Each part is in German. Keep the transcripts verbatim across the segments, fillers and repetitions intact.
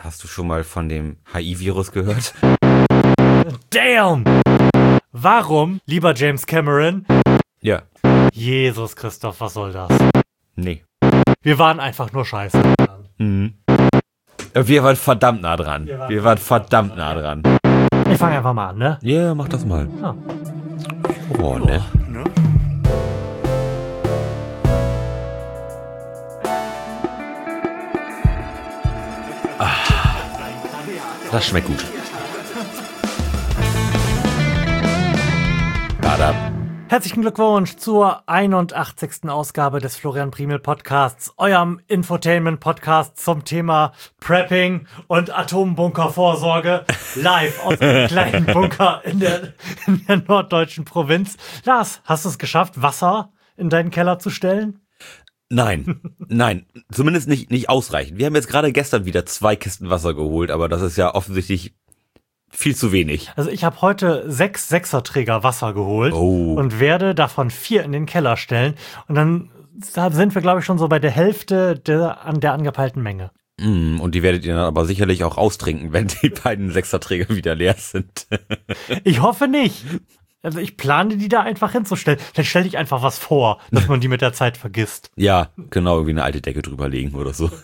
Hast du schon mal von dem H I-Virus gehört? Damn! Warum, lieber James Cameron? Ja. Jesus Christoph, was soll das? Nee. Wir waren einfach nur scheiße. Mhm. Wir waren verdammt nah dran. Wir waren, Wir waren verdammt nah dran. Ich fange einfach mal an, ne? Ja, yeah, mach das mal. Ja. Oh, ne? Ne? Das schmeckt gut. Badab. Herzlichen Glückwunsch zur einundachtzigsten Ausgabe des Florian Primel Podcasts, eurem Infotainment-Podcast zum Thema Prepping und Atombunkervorsorge, live aus einem kleinen Bunker in der, in der norddeutschen Provinz. Lars, hast du es geschafft, Wasser in deinen Keller zu stellen? Nein, nein, zumindest nicht, nicht ausreichend. Wir haben jetzt gerade gestern wieder zwei Kisten Wasser geholt, aber das ist ja offensichtlich viel zu wenig. Also ich habe heute sechs Sechserträger Wasser geholt Oh. und werde davon vier in den Keller stellen. Und dann sind wir, glaube ich, schon so bei der Hälfte der, an der angepeilten Menge. Mm, und die werdet ihr dann aber sicherlich auch austrinken, wenn die beiden Sechserträger wieder leer sind. Ich hoffe nicht. Also ich plane, die da einfach hinzustellen. Vielleicht stelle ich einfach was vor, dass man die mit der Zeit vergisst. Ja, genau, irgendwie eine alte Decke drüber legen oder so.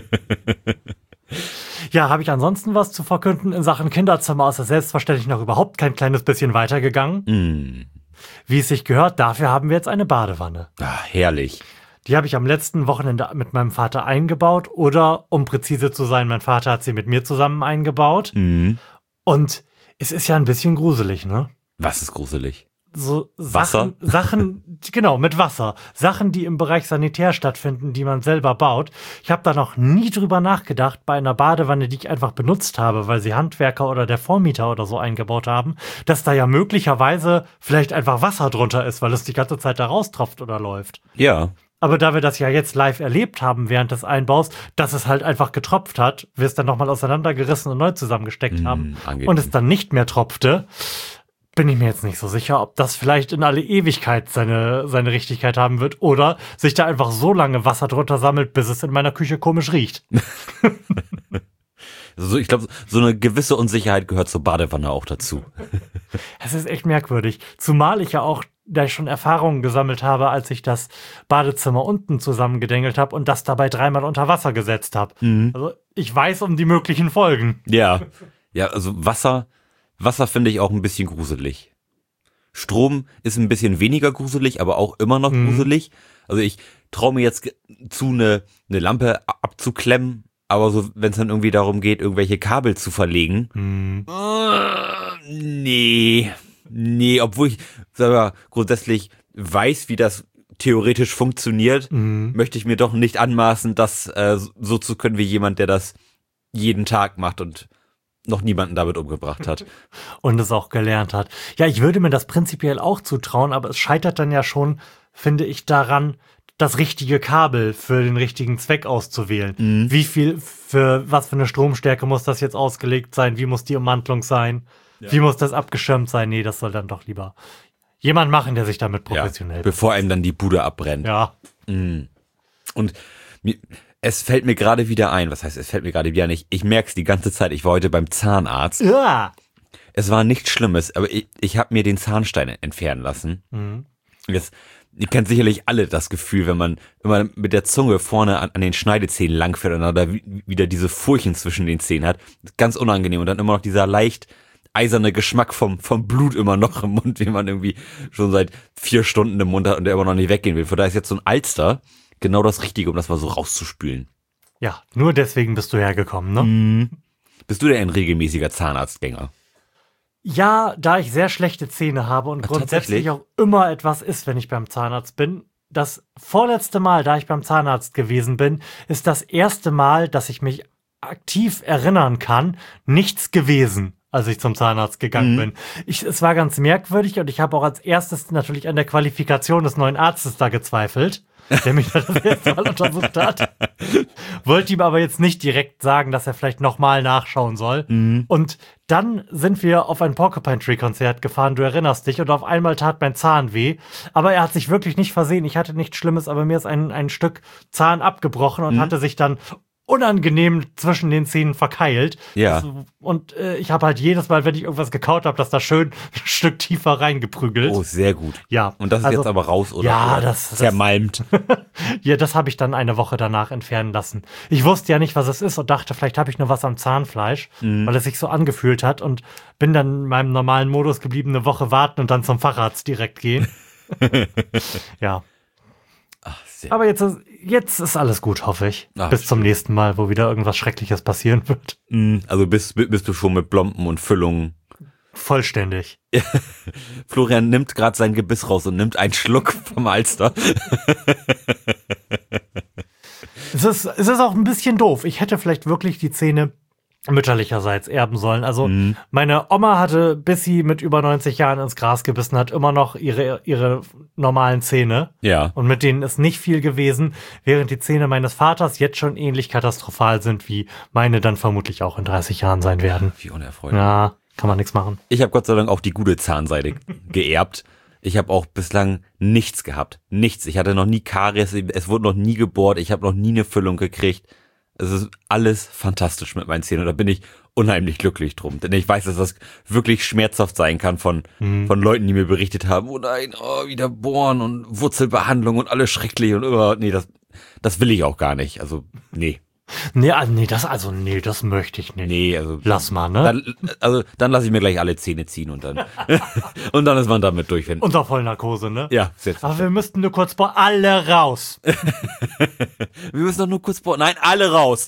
Ja, habe ich ansonsten was zu verkünden? In Sachen Kinderzimmer ist es selbstverständlich noch überhaupt kein kleines bisschen weitergegangen. Mm. Wie es sich gehört, dafür haben wir jetzt eine Badewanne. Ah, herrlich. Die habe ich am letzten Wochenende mit meinem Vater eingebaut. Oder, um präzise zu sein, mein Vater hat sie mit mir zusammen eingebaut. Mm. Und es ist ja ein bisschen gruselig, ne? Was ist gruselig? So Wasser? Sachen, Sachen, genau, mit Wasser. Sachen, die im Bereich Sanitär stattfinden, die man selber baut. Ich habe da noch nie drüber nachgedacht, bei einer Badewanne, die ich einfach benutzt habe, weil sie Handwerker oder der Vormieter oder so eingebaut haben, dass da ja möglicherweise vielleicht einfach Wasser drunter ist, weil es die ganze Zeit da raustropft oder läuft. Ja. Aber da wir das ja jetzt live erlebt haben während des Einbaus, dass es halt einfach getropft hat, wir es dann nochmal auseinandergerissen und neu zusammengesteckt Mm, haben angenehm. und es dann nicht mehr tropfte, bin ich mir jetzt nicht so sicher, ob das vielleicht in alle Ewigkeit seine, seine Richtigkeit haben wird oder sich da einfach so lange Wasser drunter sammelt, bis es in meiner Küche komisch riecht. Also ich glaube, so eine gewisse Unsicherheit gehört zur Badewanne auch dazu. Es ist echt merkwürdig. Zumal ich ja auch, da ich schon Erfahrungen gesammelt habe, als ich das Badezimmer unten zusammengedengelt habe und das dabei dreimal unter Wasser gesetzt habe. Mhm. Also ich weiß um die möglichen Folgen. Ja. Ja, also Wasser, Wasser finde ich auch ein bisschen gruselig. Strom ist ein bisschen weniger gruselig, aber auch immer noch Mhm. gruselig. Also ich traue mir jetzt ge- zu, eine, eine Lampe a- abzuklemmen, aber so, wenn es dann irgendwie darum geht, irgendwelche Kabel zu verlegen, Hm. äh, nee, nee, obwohl ich selber grundsätzlich weiß, wie das theoretisch funktioniert, Mhm. möchte ich mir doch nicht anmaßen, das äh, so zu können wie jemand, der das jeden Tag macht und noch niemanden damit umgebracht hat. Und es auch gelernt hat. Ja, ich würde mir das prinzipiell auch zutrauen, aber es scheitert dann ja schon, finde ich, daran, das richtige Kabel für den richtigen Zweck auszuwählen. Mhm. Wie viel, für was für eine Stromstärke muss das jetzt ausgelegt sein? Wie muss die Ummantelung sein? Ja. Wie muss das abgeschirmt sein? Nee, das soll dann doch lieber jemand machen, der sich damit professionell Ja, bevor einem dann die Bude abbrennt. Ja. Mhm. Und mir, es fällt mir gerade wieder ein, was heißt, es fällt mir gerade wieder ein, ich, ich merke es die ganze Zeit, ich war heute beim Zahnarzt. Ja. Es war nichts Schlimmes, aber ich, ich habe mir den Zahnstein entfernen lassen. Mhm. Jetzt, ihr kennt sicherlich alle das Gefühl, wenn man immer mit der Zunge vorne an, an den Schneidezähnen langfährt und dann da wi- wieder diese Furchen zwischen den Zähnen hat. Ganz unangenehm. Und dann immer noch dieser leicht eiserne Geschmack vom, vom Blut immer noch im Mund, den man irgendwie schon seit vier Stunden im Mund hat und der immer noch nicht weggehen will. Von daher ist jetzt so ein Alster genau das Richtige, um das mal so rauszuspülen. Ja, nur deswegen bist du hergekommen, ne? Mhm. Bist du denn ein regelmäßiger Zahnarztgänger? Ja, da ich sehr schlechte Zähne habe und Ach, grundsätzlich tatsächlich? auch immer etwas ist, wenn ich beim Zahnarzt bin. Das vorletzte Mal, da ich beim Zahnarzt gewesen bin, ist das erste Mal, dass ich mich aktiv erinnern kann, nichts gewesen, als ich zum Zahnarzt gegangen Mhm. bin. Ich, es war ganz merkwürdig und ich habe auch als erstes natürlich an der Qualifikation des neuen Arztes da gezweifelt, der mich das erste Mal untersucht hat. Wollte ihm aber jetzt nicht direkt sagen, dass er vielleicht nochmal nachschauen soll. Mhm. Und dann sind wir auf ein Porcupine Tree Konzert gefahren, du erinnerst dich, und auf einmal tat mein Zahn weh. Aber er hat sich wirklich nicht versehen. Ich hatte nichts Schlimmes, aber mir ist ein, ein Stück Zahn abgebrochen und Mhm. hatte sich dann unangenehm zwischen den Zähnen verkeilt. Ja. Das, und äh, ich habe halt jedes Mal, wenn ich irgendwas gekaut habe, das da schön ein Stück tiefer reingeprügelt. Oh, sehr gut. Ja. Und das ist also, jetzt aber raus, oder? Ja, oder das- zermalmt. Ja, das habe ich dann eine Woche danach entfernen lassen. Ich wusste ja nicht, was es ist und dachte, vielleicht habe ich nur was am Zahnfleisch, Mhm. weil es sich so angefühlt hat und bin dann in meinem normalen Modus geblieben, eine Woche warten und dann zum Facharzt direkt gehen. Ja. Ach, sehr Aber jetzt ist, jetzt ist alles gut, hoffe ich. Ach, Bis zum schön. nächsten Mal, wo wieder irgendwas Schreckliches passieren wird. Mhm. Also bist, bist du schon mit Blompen und Füllungen. Vollständig. Florian nimmt gerade sein Gebiss raus und nimmt einen Schluck vom Alster. Es ist, es ist auch ein bisschen doof. Ich hätte vielleicht wirklich die Zähne mütterlicherseits erben sollen. Also Mhm. meine Oma hatte, bis sie mit über neunzig Jahren ins Gras gebissen hat, immer noch ihre, ihre normalen Zähne. Ja. Und mit denen ist nicht viel gewesen, während die Zähne meines Vaters jetzt schon ähnlich katastrophal sind, wie meine dann vermutlich auch in dreißig Jahren sein werden. Wie unerfreulich. Ja, kann man nichts machen. Ich habe Gott sei Dank auch die gute Zahnseide geerbt. Ich habe auch bislang nichts gehabt. Nichts. Ich hatte noch nie Karies, es wurde noch nie gebohrt, ich habe noch nie eine Füllung gekriegt. Es ist alles fantastisch mit meinen Zähnen und da bin ich unheimlich glücklich drum. Denn ich weiß, dass das wirklich schmerzhaft sein kann von, Mhm. von Leuten, die mir berichtet haben, oh nein, oh, wieder bohren und Wurzelbehandlung und alles schrecklich und oh, nee, das, das will ich auch gar nicht. Also, nee, Nee, also, nee, das, also, nee, das möchte ich nicht. nee, also. Lass mal, ne? Dann, also, dann lasse ich mir gleich alle Zähne ziehen und dann, und dann ist man damit durch. Wenn, Unter Vollnarkose, ne? ja, jetzt. Aber wir müssten nur kurz vor alle raus. Wir müssen doch nur kurz bohren. Nein, alle raus.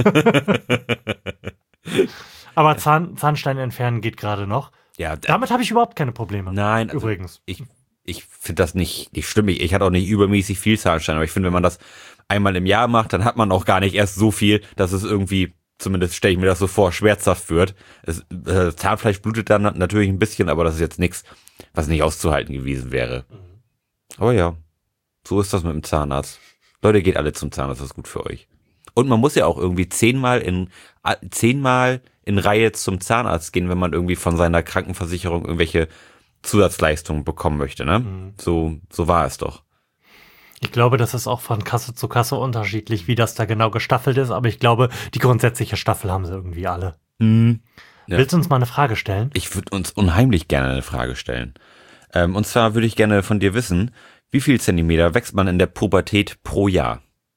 Aber Zahn, Zahnstein entfernen geht gerade noch. Ja, d- Damit habe ich überhaupt keine Probleme. nein, also Übrigens. ich, ich finde das nicht, nicht schlimm. Ich, ich hatte auch nicht übermäßig viel Zahnstein, aber ich finde, wenn man das einmal im Jahr macht, dann hat man auch gar nicht erst so viel, dass es irgendwie, zumindest stelle ich mir das so vor, schmerzhaft wird. Es, äh, Zahnfleisch blutet dann natürlich ein bisschen, aber das ist jetzt nichts, was nicht auszuhalten gewesen wäre. Aber ja, so ist das mit dem Zahnarzt. Leute, geht alle zum Zahnarzt, das ist gut für euch. Und man muss ja auch irgendwie zehnmal in a- zehnmal in Reihe zum Zahnarzt gehen, wenn man irgendwie von seiner Krankenversicherung irgendwelche Zusatzleistungen bekommen möchte, ne? Mhm. So, so war es doch. Ich glaube, das ist auch von Kasse zu Kasse unterschiedlich, wie das da genau gestaffelt ist. Aber ich glaube, die grundsätzliche Staffel haben sie irgendwie alle. Mhm. Ja. Willst du uns mal eine Frage stellen? Ich würde uns unheimlich gerne eine Frage stellen. Ähm, und zwar würde ich gerne von dir wissen, wie viel Zentimeter wächst man in der Pubertät pro Jahr?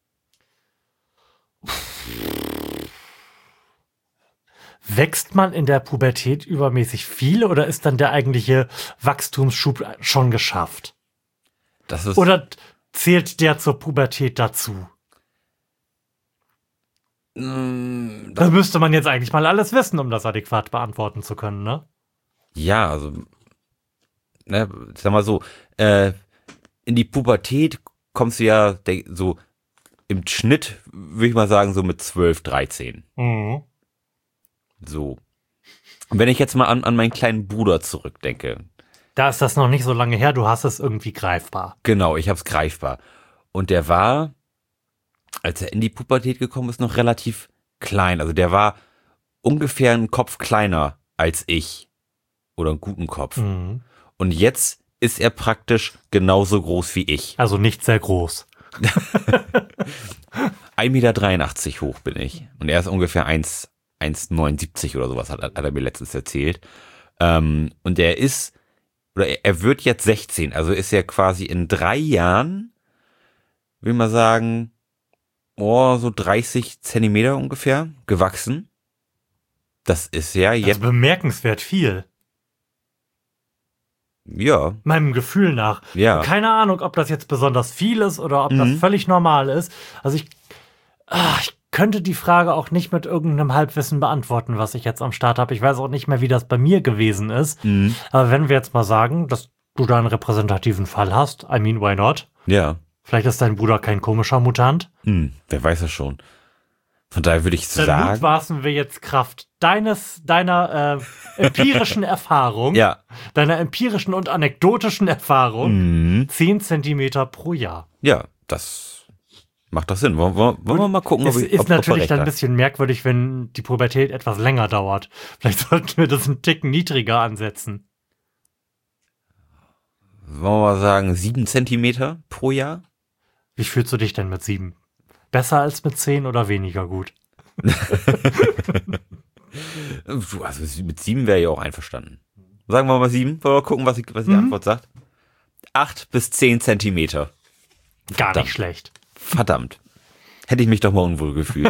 Wächst man in der Pubertät übermäßig viel oder ist dann der eigentliche Wachstumsschub schon geschafft? Das ist, Oder zählt der zur Pubertät dazu? Mm, Das müsste man jetzt eigentlich mal alles wissen, um das adäquat beantworten zu können, ne? ja, also, ne, sag mal so, äh, in die Pubertät kommst du ja de- so im Schnitt, würde ich mal sagen, so mit zwölf, dreizehn. Mhm. So. Und wenn ich jetzt mal an, an meinen kleinen Bruder zurückdenke, Da ist das noch nicht so lange her, du hast es irgendwie greifbar. genau, ich hab's greifbar. Und der war, als er in die Pubertät gekommen ist, noch relativ klein. Also der war ungefähr einen Kopf kleiner als ich. Oder einen guten Kopf. Mhm. Und jetzt ist er praktisch genauso groß wie ich. Also nicht sehr groß. ein Meter dreiundachtzig hoch bin ich. Und er ist ungefähr eins Komma neunundsiebzig oder sowas, hat, hat er mir letztens erzählt. Ähm, und er ist, oder er, er wird jetzt sechzehn, also ist er quasi in drei Jahren, will man sagen, oh, so dreißig Zentimeter ungefähr gewachsen. Das ist ja Das ist jetzt, bemerkenswert viel. ja, Meinem Gefühl nach. ja. Keine Ahnung, ob das jetzt besonders viel ist oder ob das Mhm. völlig normal ist. Also ich, ah, ich könnte die Frage auch nicht mit irgendeinem Halbwissen beantworten, was ich jetzt am Start habe. Ich weiß auch nicht mehr, wie das bei mir gewesen ist. Mhm. Aber wenn wir jetzt mal sagen, dass du da einen repräsentativen Fall hast, I mean, why not? Ja. Vielleicht ist dein Bruder kein komischer Mutant. Hm, wer weiß das schon. Von daher würde ich Dann sagen, mutmaßen wir jetzt Kraft deines, deiner äh, empirischen Erfahrung, ja. deiner empirischen und anekdotischen Erfahrung, Mhm. zehn Zentimeter pro Jahr. Ja, das macht doch Sinn. Wollen, wollen, wollen wir mal gucken, Es ob ich ist ob, ob wir natürlich recht dann ein haben. bisschen merkwürdig, wenn die Pubertät etwas länger dauert. Vielleicht sollten wir das einen Ticken niedriger ansetzen. Wollen wir mal sagen, sieben Zentimeter pro Jahr? Wie fühlst du dich denn mit sieben? Besser als mit zehn oder weniger gut? Also mit sieben wäre ich auch einverstanden. Sagen wir mal sieben. Wollen wir mal gucken, was, ich, was die Mhm. Antwort sagt. Acht bis zehn Zentimeter. Gar Verdammt. nicht schlecht. Verdammt. Hätte ich mich doch mal unwohl gefühlt.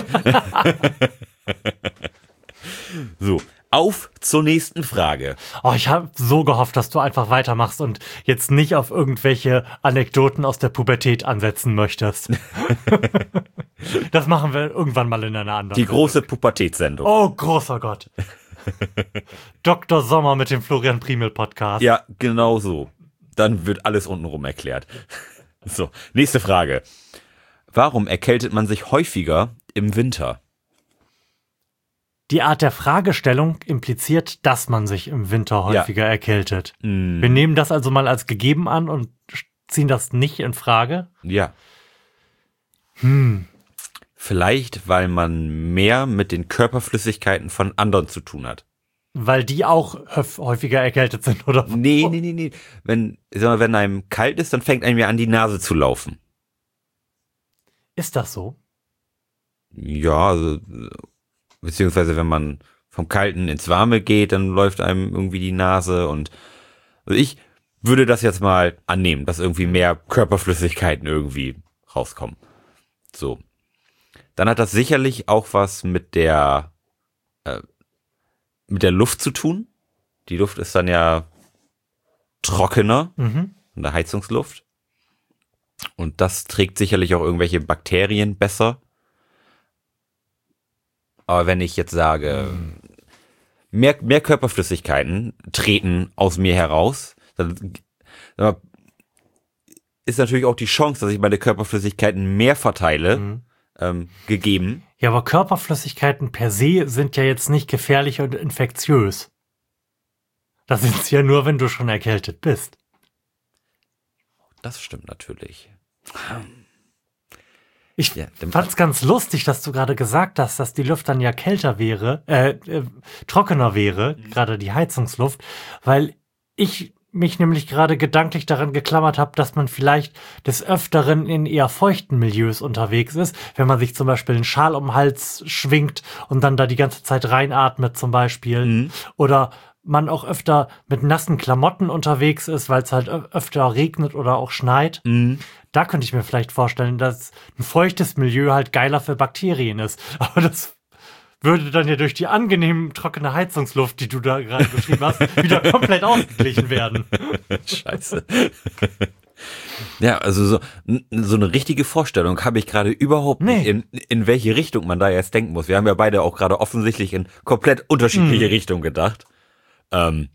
So, auf zur nächsten Frage. Oh, ich habe so gehofft, dass du einfach weitermachst und jetzt nicht auf irgendwelche Anekdoten aus der Pubertät ansetzen möchtest. Das machen wir irgendwann mal in einer anderen. Die große Pubertätssendung. Oh, großer Gott. Doktor Sommer mit dem Florian Primel Podcast. Ja, genau so. Dann wird alles untenrum erklärt. So, nächste Frage. Warum erkältet man sich häufiger im Winter? Die Art der Fragestellung impliziert, dass man sich im Winter häufiger Ja. erkältet. Mm, Wir nehmen das also mal als gegeben an und ziehen das nicht in Frage. ja, Hm. vielleicht, weil man mehr mit den Körperflüssigkeiten von anderen zu tun hat. Weil die auch häuf- häufiger erkältet sind, oder? Nee, nee, nee, nee. Wenn, sag mal, wenn einem kalt ist, dann fängt einem ja an, die Nase zu laufen. Ist das so? Ja, also, beziehungsweise wenn man vom Kalten ins Warme geht, dann läuft einem irgendwie die Nase und also ich würde das jetzt mal annehmen, dass irgendwie mehr Körperflüssigkeiten irgendwie rauskommen. So. Dann hat das sicherlich auch was mit der äh, mit der Luft zu tun. Die Luft ist dann ja trockener, Mhm. von der Heizungsluft. Und das trägt sicherlich auch irgendwelche Bakterien besser. Aber wenn ich jetzt sage, mehr, mehr Körperflüssigkeiten treten aus mir heraus, dann dann ist natürlich auch die Chance, dass ich meine Körperflüssigkeiten mehr verteile, Mhm. ähm, gegeben. Ja, aber Körperflüssigkeiten per se sind ja jetzt nicht gefährlich und infektiös. Das sind sie ja nur, wenn du schon erkältet bist. Das stimmt natürlich. Ich Ja, dem- fand's ganz lustig, dass du gerade gesagt hast, dass die Luft dann ja kälter wäre, äh, äh trockener wäre, gerade die Heizungsluft, weil ich mich nämlich gerade gedanklich daran geklammert habe, dass man vielleicht des Öfteren in eher feuchten Milieus unterwegs ist, wenn man sich zum Beispiel einen Schal um den Hals schwingt und dann da die ganze Zeit reinatmet zum Beispiel. Mhm. Oder man auch öfter mit nassen Klamotten unterwegs ist, weil es halt ö- öfter regnet oder auch schneit. Mhm. Da könnte ich mir vielleicht vorstellen, dass ein feuchtes Milieu halt geiler für Bakterien ist. Aber das würde dann ja durch die angenehm trockene Heizungsluft, die du da gerade beschrieben hast, wieder komplett ausgeglichen werden. Scheiße. Ja, also so, n- so eine richtige Vorstellung habe ich gerade überhaupt Nee. nicht, in, in welche Richtung man da jetzt denken muss. Wir haben ja beide auch gerade offensichtlich in komplett unterschiedliche Hm. Richtungen gedacht. Ähm,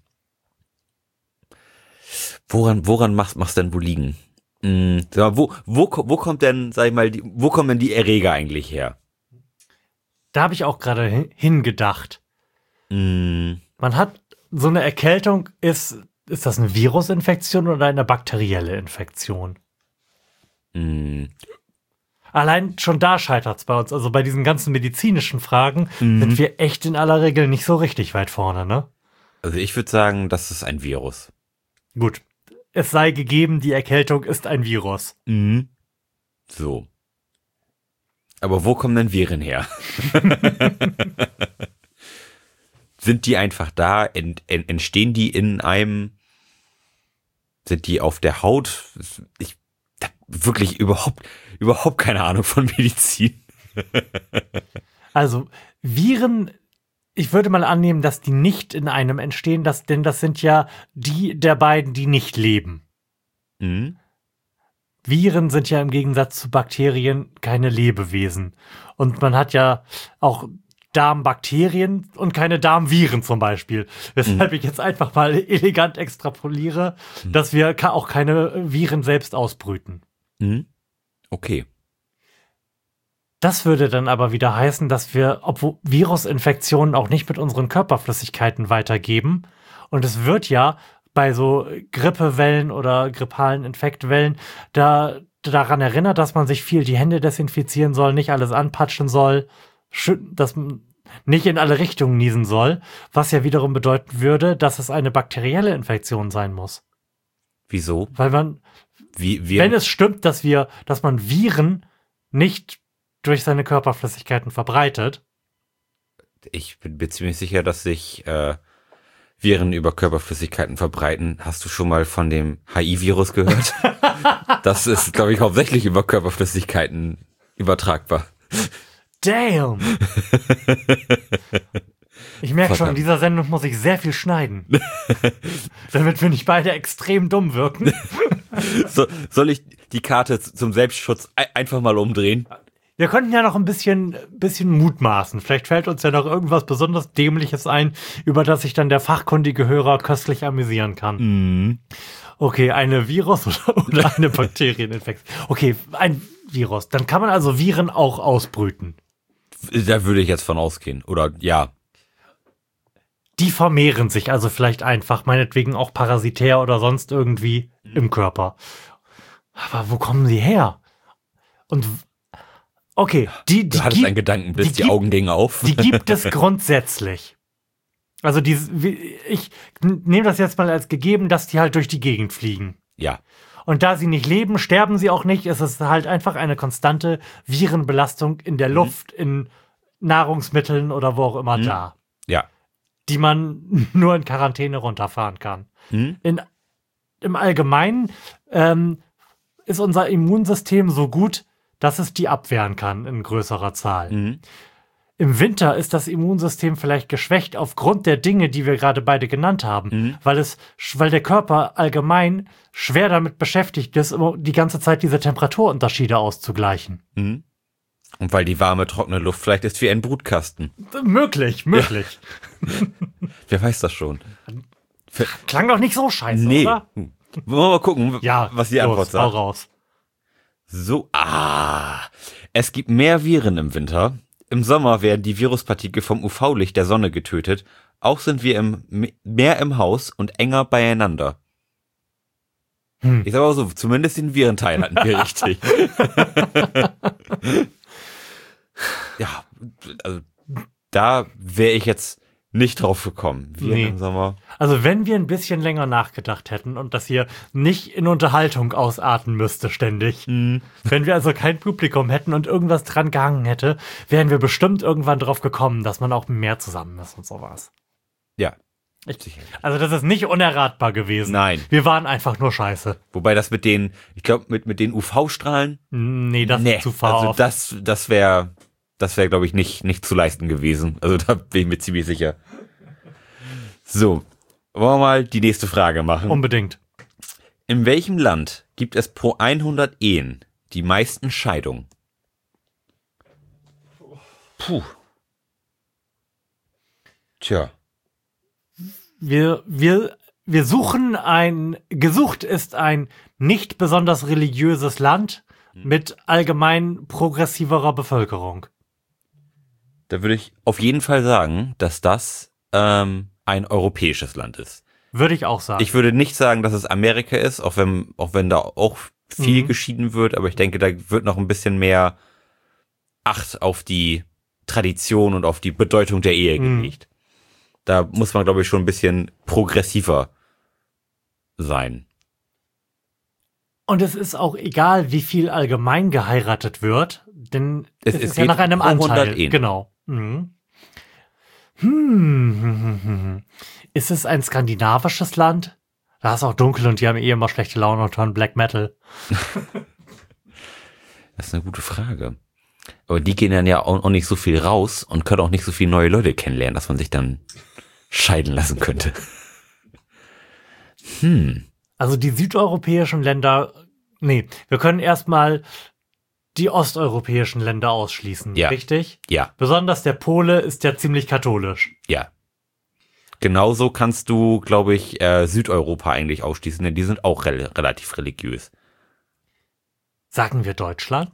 woran, woran machst, machst denn wohl liegen? Hm, sag mal, wo, wo, ko- wo kommt denn, sag ich mal, die, wo kommen denn die Erreger eigentlich her? Da habe ich auch gerade hin- hingedacht. Hm, Man hat so eine Erkältung, ist, ist das eine Virusinfektion oder eine bakterielle Infektion? hm, Allein schon da scheitert es bei uns. Also bei diesen ganzen medizinischen Fragen Mhm. sind wir echt in aller Regel nicht so richtig weit vorne, ne? also ich würde sagen, das ist ein Virus. Gut. Es sei gegeben, die Erkältung ist ein Virus. Mhm. So. Aber wo kommen denn Viren her? Sind die einfach da? Ent, ent, entstehen die in einem? Sind die auf der Haut? Ich hab wirklich überhaupt, überhaupt keine Ahnung von Medizin. Also Viren, ich würde mal annehmen, dass die nicht in einem entstehen, dass, denn das sind ja die der beiden, die nicht leben. Mhm. Viren sind ja im Gegensatz zu Bakterien keine Lebewesen. Und man hat ja auch Darmbakterien und keine Darmviren zum Beispiel. Weshalb ich jetzt einfach mal elegant extrapoliere, dass wir ka- auch keine Viren selbst ausbrüten. Mhm. Okay. Das würde dann aber wieder heißen, dass wir, obwohl Virusinfektionen auch nicht mit unseren Körperflüssigkeiten weitergeben. Und es wird ja bei so Grippewellen oder grippalen Infektwellen da daran erinnert, dass man sich viel die Hände desinfizieren soll, nicht alles anpatschen soll, schü- dass man nicht in alle Richtungen niesen soll, was ja wiederum bedeuten würde, dass es eine bakterielle Infektion sein muss. Wieso? Weil man, Wie, wir, wenn es stimmt, dass wir, dass man Viren nicht durch seine Körperflüssigkeiten verbreitet. Ich bin mir ziemlich sicher, dass sich äh, Viren über Körperflüssigkeiten verbreiten. Hast du schon mal von dem H I-Virus gehört? Das ist, glaube ich, hauptsächlich über Körperflüssigkeiten übertragbar. Damn! Ich merke schon, Verdammt. in dieser Sendung muss ich sehr viel schneiden. Damit wir nicht beide extrem dumm wirken. So, soll ich die Karte z- zum Selbstschutz ei- einfach mal umdrehen? Wir könnten ja noch ein bisschen, bisschen mutmaßen. Vielleicht fällt uns ja noch irgendwas besonders Dämliches ein, über das sich dann der fachkundige Hörer köstlich amüsieren kann. Mhm. Okay, eine Virus- oder, oder eine Bakterieninfektion. Okay, ein Virus. Dann kann man also Viren auch ausbrüten. Da würde ich jetzt von ausgehen. Oder ja. Die vermehren sich also vielleicht einfach, meinetwegen auch parasitär oder sonst irgendwie im Körper. Aber wo kommen sie her? Und okay, die, die Du hattest gibt- einen Gedanken, bis die die, gibt- Augen gingen auf. Die gibt es grundsätzlich. Also die, ich nehme das jetzt mal als gegeben, dass die halt durch die Gegend fliegen. Ja. Und da sie nicht leben, sterben sie auch nicht. Es ist halt einfach eine konstante Virenbelastung in der Luft, in Nahrungsmitteln oder wo auch immer Mhm. da, Ja. die man nur in Quarantäne runterfahren kann. Hm? In, Im Allgemeinen ähm, ist unser Immunsystem so gut, dass es die abwehren kann in größerer Zahl. Mhm. Im Winter ist das Immunsystem vielleicht geschwächt aufgrund der Dinge, die wir gerade beide genannt haben, Mhm. weil es, weil der Körper allgemein schwer damit beschäftigt ist, immer die ganze Zeit diese Temperaturunterschiede auszugleichen. Mhm. Und weil die warme, trockene Luft vielleicht ist wie ein Brutkasten. Möglich, möglich. Wer weiß das schon? Klang doch nicht so scheiße, Nee. oder? Wollen wir mal gucken, Ja, was die Antwort los, hau sagt. raus. So, ah. Es gibt mehr Viren im Winter. Im Sommer werden die Viruspartikel vom U V-Licht der Sonne getötet. Auch sind wir im, mehr im Haus und enger beieinander. Hm. Ich sag mal so, zumindest den Virenteil hatten wir richtig. Ja, also da wäre ich jetzt nicht drauf gekommen. Viren Nee. im Sommer. Also wenn wir ein bisschen länger nachgedacht hätten und das hier nicht in Unterhaltung ausarten müsste ständig, Mhm. wenn wir also kein Publikum hätten und irgendwas dran gehangen hätte, wären wir bestimmt irgendwann drauf gekommen, dass man auch mehr zusammen ist und sowas. Ja. Ich- Sicher. Also das ist nicht unerratbar gewesen. Nein. Wir waren einfach nur scheiße. Wobei das mit den, ich glaube, mit, mit den U V-Strahlen, Nee, das nee, ist zu far also off. das, das wäre, das wäre, glaube ich, nicht, nicht zu leisten gewesen. Also da bin ich mir ziemlich sicher. So, wollen wir mal die nächste Frage machen. Unbedingt. In welchem Land gibt es pro hundert Ehen die meisten Scheidungen? Puh. Tja. Wir, wir, wir suchen ein, gesucht ist ein nicht besonders religiöses Land mit allgemein progressiverer Bevölkerung. Da würde ich auf jeden Fall sagen, dass das ähm, ein europäisches Land ist. Würde ich auch sagen. Ich würde nicht sagen, dass es Amerika ist, auch wenn, auch wenn da auch viel Mhm. geschieden wird, aber ich denke, da wird noch ein bisschen mehr Acht auf die Tradition und auf die Bedeutung der Ehe Mhm. gelegt. Da muss man, glaube ich, schon ein bisschen progressiver sein. Und es ist auch egal, wie viel allgemein geheiratet wird, denn Es- es, es ist ja geht nach einem pro hundert Anteil. Ehen. Genau. Mhm. Hm. hm, hm, hm. Ist es ein skandinavisches Land? Da ist auch dunkel und die haben eh immer schlechte Laune und hören Black Metal. Das ist eine gute Frage. Aber die gehen dann ja auch, auch nicht so viel raus und können auch nicht so viele neue Leute kennenlernen, dass man sich dann scheiden lassen könnte. Hm. Also die südeuropäischen Länder, nee, wir können erstmal die osteuropäischen Länder ausschließen, Ja. richtig? Ja, Besonders der Pole ist ja ziemlich katholisch. ja. Genauso kannst du, glaube ich, äh, Südeuropa eigentlich ausschließen, denn die sind auch rel relativ religiös. Sagen wir Deutschland?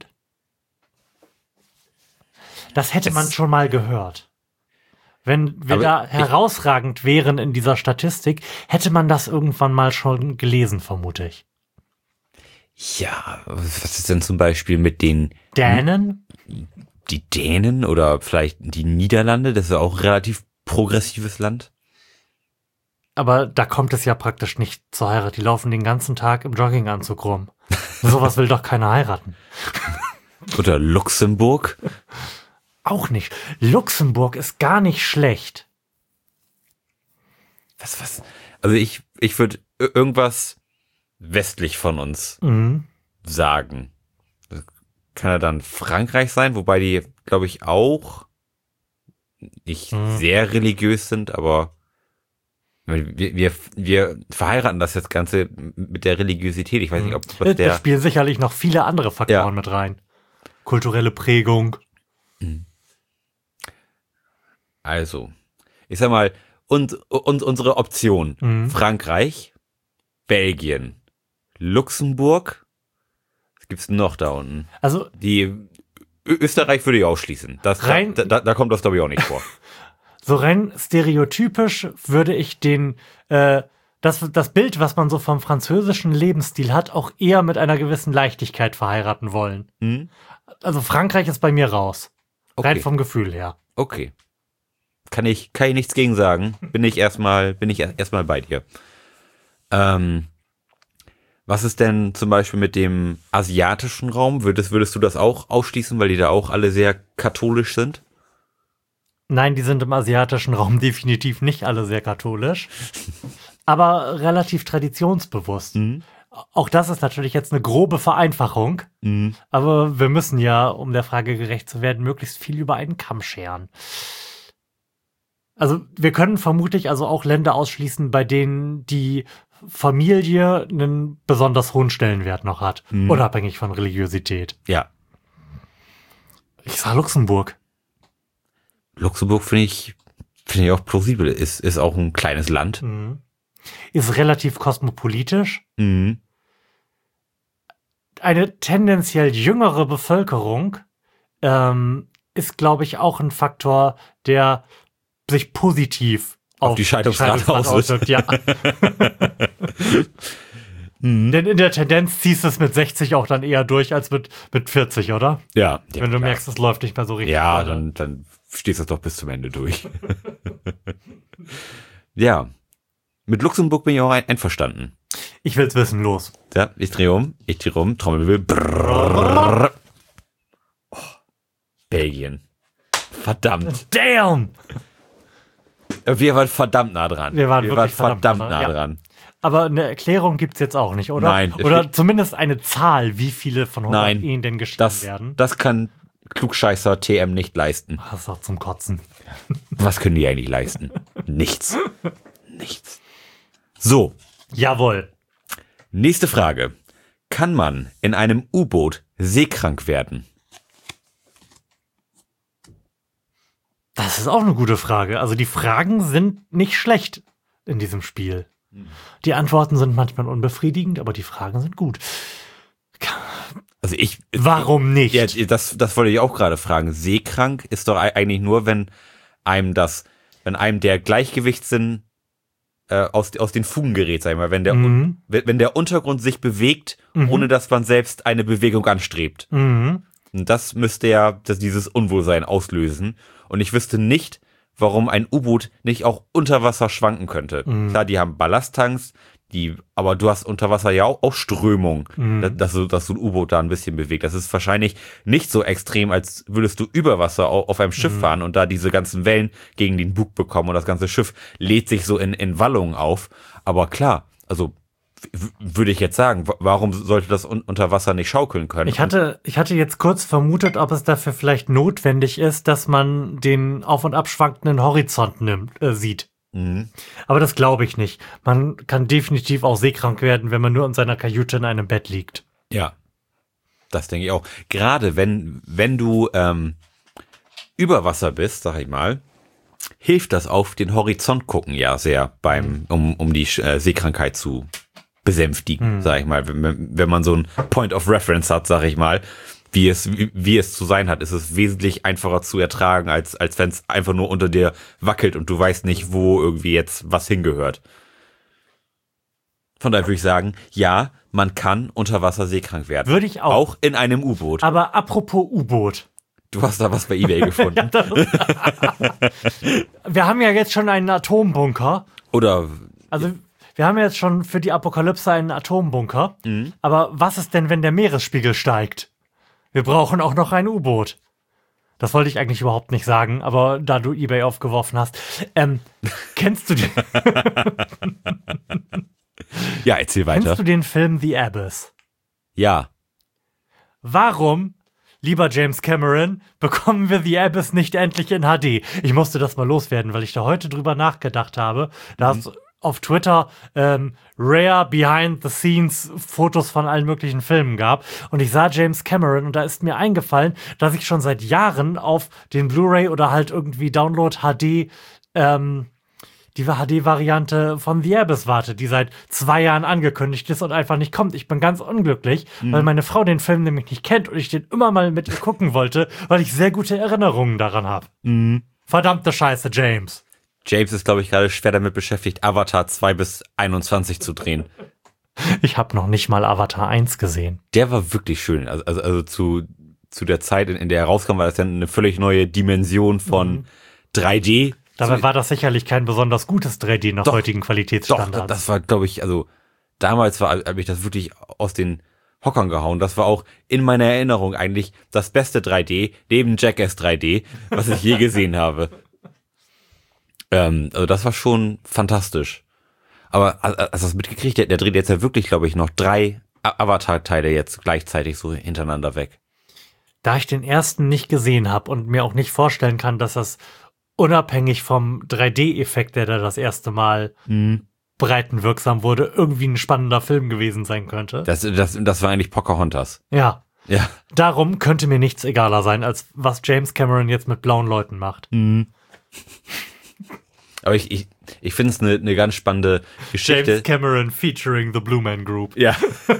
Das hätte Es- man schon mal gehört. Wenn wir Aber da ich- herausragend wären in dieser Statistik, hätte man das irgendwann mal schon gelesen, vermute ich. Ja, was ist denn zum Beispiel mit den Dänen? die Dänen oder vielleicht die Niederlande? Das ist ja auch ein relativ progressives Land. Aber da kommt es ja praktisch nicht zur Heirat. Die laufen den ganzen Tag im Jogginganzug rum. Sowas will doch keiner heiraten. Oder Luxemburg? Auch nicht. Luxemburg ist gar nicht schlecht. Was, was? Also ich, ich würde irgendwas westlich von uns Mhm. sagen. Das kann ja dann Frankreich sein, wobei die, glaube ich, auch nicht Mhm. sehr religiös sind, aber wir, wir, wir verheiraten das jetzt Ganze mit der Religiosität. Ich weiß nicht, ob was Da der... spielen sicherlich noch viele andere Faktoren Ja. mit rein. Kulturelle Prägung. Also, ich sag mal, und, und unsere Option, Mhm. Frankreich, Belgien, Luxemburg, was gibt's noch da unten? Also Die Ö Österreich würde ich ausschließen. Das, Rein- da, da, da kommt das, glaube ich, auch nicht vor. so rein stereotypisch würde ich den, äh, das, das Bild, was man so vom französischen Lebensstil hat, auch eher mit einer gewissen Leichtigkeit verheiraten wollen. Hm? Also Frankreich ist bei mir raus. Rein Okay. vom Gefühl her. Okay. Kann ich, kann ich nichts gegen sagen. Bin ich erstmal, bin ich erstmal bei dir. Ähm, was ist denn zum Beispiel mit dem asiatischen Raum? Würdest, würdest du das auch ausschließen, weil die da auch alle sehr katholisch sind? Nein, die sind im asiatischen Raum definitiv nicht alle sehr katholisch, aber relativ traditionsbewusst. Mhm. Auch das ist natürlich jetzt eine grobe Vereinfachung, Mhm. aber wir müssen ja, um der Frage gerecht zu werden, möglichst viel über einen Kamm scheren. Also wir können vermutlich also auch Länder ausschließen, bei denen die Familie einen besonders hohen Stellenwert noch hat, Mhm. unabhängig von Religiosität. Ja. Ich sag Luxemburg. Luxemburg finde ich, finde ich auch plausibel. Ist, ist auch ein kleines Land. Mhm. Ist relativ kosmopolitisch. Mhm. Eine tendenziell jüngere Bevölkerung ähm, ist, glaube ich, auch ein Faktor, der sich positiv Auf die Scheidungsrate Scheidungsrate auswirkt. auswirkt. Ja. Mhm. Denn in der Tendenz ziehst du es mit sechzig auch dann eher durch als mit, mit vierzig, oder? Ja. ja Wenn du klar. merkst, es läuft nicht mehr so richtig. Ja, weiter. dann, dann stehst du das doch bis zum Ende durch. Ja. Mit Luxemburg bin ich auch ein, einverstanden. Ich will's wissen, los. Ja, ich drehe um, ich drehe um, Trommelwirbel. Brrrr. Oh, Belgien. Verdammt. Damn! Wir waren verdammt nah dran. Wir waren wirklich verdammt, verdammt nah nah, ja. dran. Aber eine Erklärung gibt's jetzt auch nicht, oder? Nein, es Oder steht- zumindest eine Zahl, wie viele von hundert Nein, Ehen denn geschieden Das, werden. das kann Klugscheißer T M nicht leisten. Das ist doch zum Kotzen. Was können die eigentlich leisten? Nichts. Nichts. So, Jawohl. nächste Frage. Kann man in einem U-Boot seekrank werden? Das ist auch eine gute Frage. Also die Fragen sind nicht schlecht in diesem Spiel. Die Antworten sind manchmal unbefriedigend, aber die Fragen sind gut. Also ich. Warum nicht? Ja, das, das wollte ich auch gerade fragen. Seekrank ist doch eigentlich nur, wenn einem das, wenn einem der Gleichgewichtssinn äh, aus, aus den Fugen gerät, sag ich mal, wenn der, Mhm. wenn, wenn der Untergrund sich bewegt, Mhm. ohne dass man selbst eine Bewegung anstrebt. Mhm. Und das müsste ja das, dieses Unwohlsein auslösen. Und ich wüsste nicht, warum ein U-Boot nicht auch unter Wasser schwanken könnte. Mhm. Klar, die haben Ballasttanks, die, aber du hast unter Wasser ja auch, auch Strömung, Mhm. dass, dass, so, dass so ein U-Boot da ein bisschen bewegt. Das ist wahrscheinlich nicht so extrem, als würdest du über Wasser au- auf einem Schiff Mhm. fahren und da diese ganzen Wellen gegen den Bug bekommen und das ganze Schiff lädt sich so in, in Wallungen auf. Aber klar, also w- würde ich jetzt sagen, wa- warum sollte das un unter Wasser nicht schaukeln können? Ich hatte, ich hatte jetzt kurz vermutet, ob es dafür vielleicht notwendig ist, dass man den auf- und abschwankenden Horizont nimmt, äh, sieht. Mhm. Aber das glaube ich nicht. Man kann definitiv auch seekrank werden, wenn man nur in seiner Kajüte in einem Bett liegt. Ja, das denke ich auch. Gerade wenn, wenn du ähm, über Wasser bist, sag ich mal, hilft das auf den Horizont gucken ja sehr beim, um, um die äh, Seekrankheit zu besänftigen, Mhm. sag ich mal. Wenn, wenn man so ein Point of Reference hat, sag ich mal, wie es, wie, wie es zu sein hat, ist es wesentlich einfacher zu ertragen, als, als wenn es einfach nur unter dir wackelt und du weißt nicht, wo irgendwie jetzt was hingehört. Von daher würde ich sagen, ja, man kann unter Wasser seekrank werden. Würde ich auch. Auch in einem U-Boot. Aber apropos U-Boot. Du hast da was bei eBay gefunden. Wir haben ja jetzt schon einen Atombunker. Oder, Also wir haben ja jetzt schon für die Apokalypse einen Atombunker. Mhm. Aber was ist denn, wenn der Meeresspiegel steigt? Wir brauchen auch noch ein U-Boot. Das wollte ich eigentlich überhaupt nicht sagen, aber da du eBay aufgeworfen hast. Ähm, kennst du den... Ja, erzähl weiter. Kennst du den Film The Abyss? Ja. Warum, lieber James Cameron, bekommen wir The Abyss nicht endlich in H D? Ich musste das mal loswerden, weil ich da heute drüber nachgedacht habe. Da Mhm. hast auf Twitter ähm, rare Behind-the-Scenes-Fotos von allen möglichen Filmen gab. Und ich sah James Cameron und da ist mir eingefallen, dass ich schon seit Jahren auf den Blu-ray oder halt irgendwie Download H D ähm, die H D-Variante von The Abyss warte, die seit zwei Jahren angekündigt ist und einfach nicht kommt. Ich bin ganz unglücklich, Mhm. weil meine Frau den Film nämlich nicht kennt und ich den immer mal mit ihr gucken wollte, weil ich sehr gute Erinnerungen daran habe. Mhm. Verdammte Scheiße, James. James ist, glaube ich, gerade schwer damit beschäftigt, Avatar zwei bis einundzwanzig zu drehen. Ich habe noch nicht mal Avatar eins gesehen. Der war wirklich schön. Also, also, also zu, zu der Zeit, in, in der er rauskam, war das ja eine völlig neue Dimension von Mhm. drei D. Dabei So- war das sicherlich kein besonders gutes drei D nach Doch, heutigen Doch, Qualitätsstandards. das war, glaube ich, also damals war, habe ich das wirklich aus den Hockern gehauen. Das war auch in meiner Erinnerung eigentlich das beste drei D, neben Jackass drei D, was ich je gesehen habe. Ähm, also das war schon fantastisch. Aber als als das mitgekriegt, der, der dreht jetzt ja wirklich, glaube ich, noch drei A- Avatar-Teile jetzt gleichzeitig so hintereinander weg. Da ich den ersten nicht gesehen habe und mir auch nicht vorstellen kann, dass das unabhängig vom drei D-Effekt, der da das erste Mal breitenwirksam wurde, irgendwie ein spannender Film gewesen sein könnte. Das, das, das war eigentlich Pocahontas. Ja, Ja. darum könnte mir nichts egaler sein, als was James Cameron jetzt mit blauen Leuten macht. Aber ich, ich, ich finde es eine eine ganz spannende Geschichte. James Cameron featuring the Blue Man Group. Ja.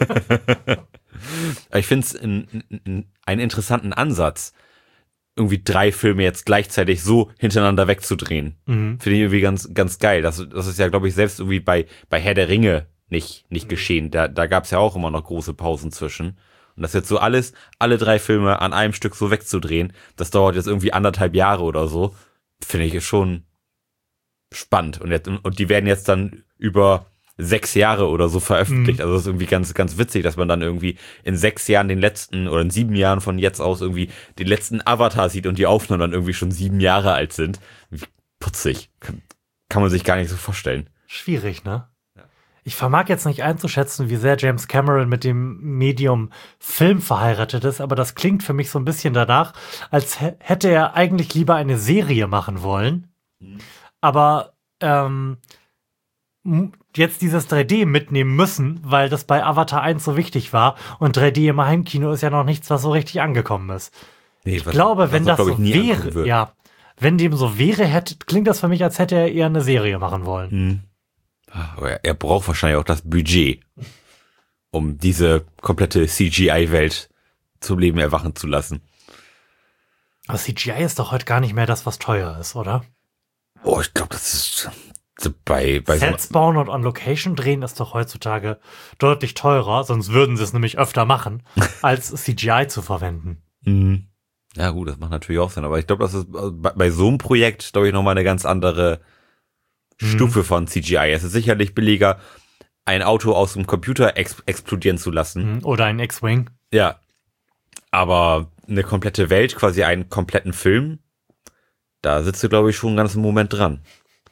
Aber ich finde es ein, ein, einen interessanten Ansatz, irgendwie drei Filme jetzt gleichzeitig so hintereinander wegzudrehen. Mhm. Finde ich irgendwie ganz, ganz geil. Das, das ist ja, glaube ich, selbst irgendwie bei, bei Herr der Ringe nicht, nicht geschehen. Da, da gab es ja auch immer noch große Pausen zwischen. Und das jetzt so alles, alle drei Filme an einem Stück so wegzudrehen, das dauert jetzt irgendwie anderthalb Jahre oder so. Finde ich schon spannend. Und, jetzt, und die werden jetzt dann über sechs Jahre oder so veröffentlicht. Mhm. Also das ist irgendwie ganz, ganz witzig, dass man dann irgendwie in sechs Jahren den letzten oder in sieben Jahren von jetzt aus irgendwie den letzten Avatar sieht und die Aufnahmen dann irgendwie schon sieben Jahre alt sind. Wie putzig. Kann, kann man sich gar nicht so vorstellen. Schwierig, ne? Ja. Ich vermag jetzt nicht einzuschätzen, wie sehr James Cameron mit dem Medium Film verheiratet ist, aber das klingt für mich so ein bisschen danach, als hä- hätte er eigentlich lieber eine Serie machen wollen, Mhm. aber ähm, m- jetzt dieses drei D mitnehmen müssen, weil das bei Avatar eins so wichtig war und drei D im Heimkino ist ja noch nichts, was so richtig angekommen ist. Nee, Ich glaube, wenn das glaub ich, so nie angucken wäre, wird. ja, wenn dem so wäre, hätte, klingt das für mich, als hätte er eher eine Serie machen wollen. Hm. Aber er, er braucht wahrscheinlich auch das Budget, um diese komplette C G I-Welt zum Leben erwachen zu lassen. Aber C G I ist doch heute gar nicht mehr das, was teuer ist, oder? Oh, ich glaube, das ist so bei, bei so Sets bauen und on Location drehen ist doch heutzutage deutlich teurer, sonst würden sie es nämlich öfter machen, als C G I zu verwenden. Mhm. Ja gut, das macht natürlich auch Sinn, aber ich glaube, das ist also bei, bei so einem Projekt, glaube ich, nochmal eine ganz andere Mhm. Stufe von C G I. Es ist sicherlich billiger, ein Auto aus dem Computer ex explodieren zu lassen. Mhm. Oder ein X-Wing. Ja, aber eine komplette Welt, quasi einen kompletten Film, da sitzt du, glaube ich, schon einen ganzen Moment dran.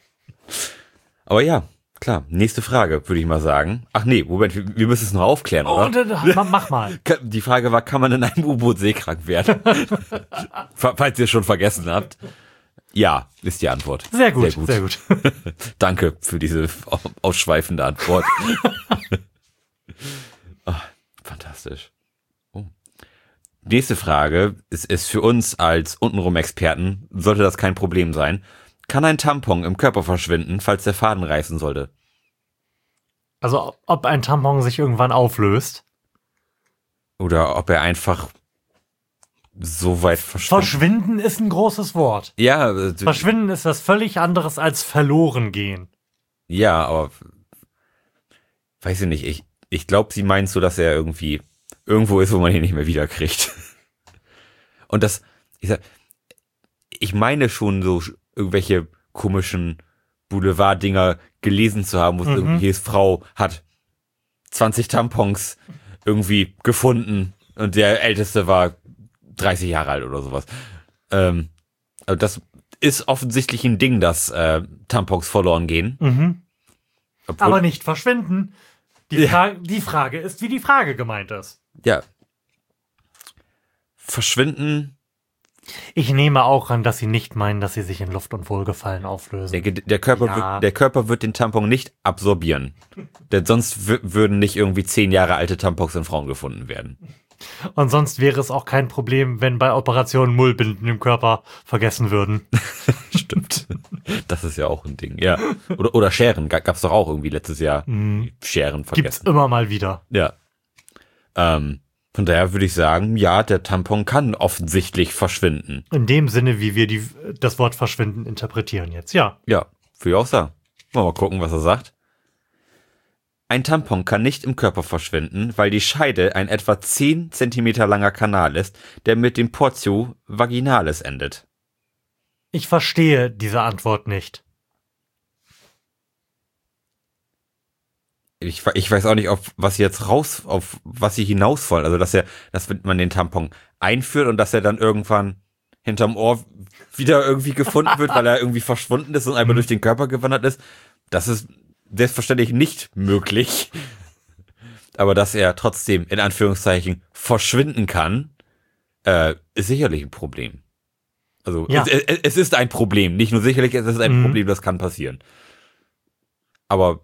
Aber ja, klar, nächste Frage, würde ich mal sagen. Ach nee, Moment, wir, wir müssen es noch aufklären, Oh, oder? da, da, mach mal. Ka- Die Frage war, kann man in einem U-Boot seekrank werden? Fa- Falls ihr es schon vergessen habt. Ja, ist die Antwort. Sehr gut, sehr gut. Danke für diese au- ausschweifende Antwort. Ah, fantastisch. Oh. Nächste Frage ist, ist für uns als Untenrum-Experten, sollte das kein Problem sein. Kann ein Tampon im Körper verschwinden, falls der Faden reißen sollte? Also, ob ein Tampon sich irgendwann auflöst. Oder ob er einfach so weit verschwindet? Verschwinden ist ein großes Wort. Ja, äh, du- Verschwinden ist was völlig anderes als verloren gehen. ja, aber weiß ich nicht. Ich, ich glaube, sie meint so, dass er irgendwie irgendwo ist, wo man ihn nicht mehr wiederkriegt. Und das, ich sag, ich meine schon so irgendwelche komischen Boulevard-Dinger gelesen zu haben, wo es Mhm. irgendwie hieß, Frau hat zwanzig Tampons irgendwie gefunden und der älteste war dreißig Jahre alt oder sowas. Ähm, also das ist offensichtlich ein Ding, dass äh, Tampons verloren gehen. Mhm. Obwohl, Aber nicht verschwinden. Die, Ja. Fra- die Frage ist, wie die Frage gemeint ist. Ja. Verschwinden, Ich nehme auch an, dass sie nicht meinen, dass sie sich in Luft und Wohlgefallen auflösen. der, der, Körper, Ja. wird, der Körper wird den Tampon nicht absorbieren. Denn sonst w- würden nicht irgendwie zehn Jahre alte Tampons in Frauen gefunden werden. Und sonst wäre es auch kein Problem, wenn bei Operationen Mullbinden im Körper vergessen würden. Stimmt. Das ist ja auch ein Ding, ja. Oder, oder Scheren, Ga- gab's doch auch irgendwie letztes Jahr. Mhm. Scheren Gibt's vergessen. immer mal wieder. Ja. Ähm, von daher würde ich sagen, ja, der Tampon kann offensichtlich verschwinden. In dem Sinne, wie wir die, das Wort verschwinden interpretieren jetzt. Ja. Ja, würde ich auch sagen. Wollen wir mal gucken, was er sagt. Ein Tampon kann nicht im Körper verschwinden, weil die Scheide ein etwa zehn Zentimeter langer Kanal ist, der mit dem Portio vaginalis endet. Ich verstehe diese Antwort nicht. Ich, ich weiß auch nicht, auf was sie jetzt raus, auf was sie hinaus wollen. Also, dass er, dass man den Tampon einführt und dass er dann irgendwann hinterm Ohr wieder irgendwie gefunden wird, weil er irgendwie verschwunden ist und einmal durch den Körper gewandert ist. Das ist selbstverständlich nicht möglich. Aber dass er trotzdem, in Anführungszeichen, verschwinden kann, äh, ist sicherlich ein Problem. Also, Ja. es, es, es ist ein Problem. Nicht nur sicherlich, es ist ein Mhm. Problem, das kann passieren. Aber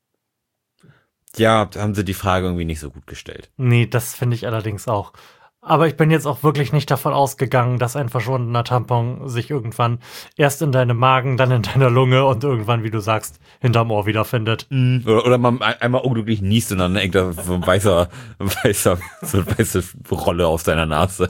ja, da haben sie die Frage irgendwie nicht so gut gestellt. Nee, das finde ich allerdings auch. Aber ich bin jetzt auch wirklich nicht davon ausgegangen, dass ein verschwundener Tampon sich irgendwann erst in deinem Magen, dann in deiner Lunge und irgendwann, wie du sagst, hinterm Ohr wiederfindet. Oder, oder man ein- einmal unglücklich niest und dann hängt da so ein weißer, weißer, so eine weiße Rolle auf seiner Nase.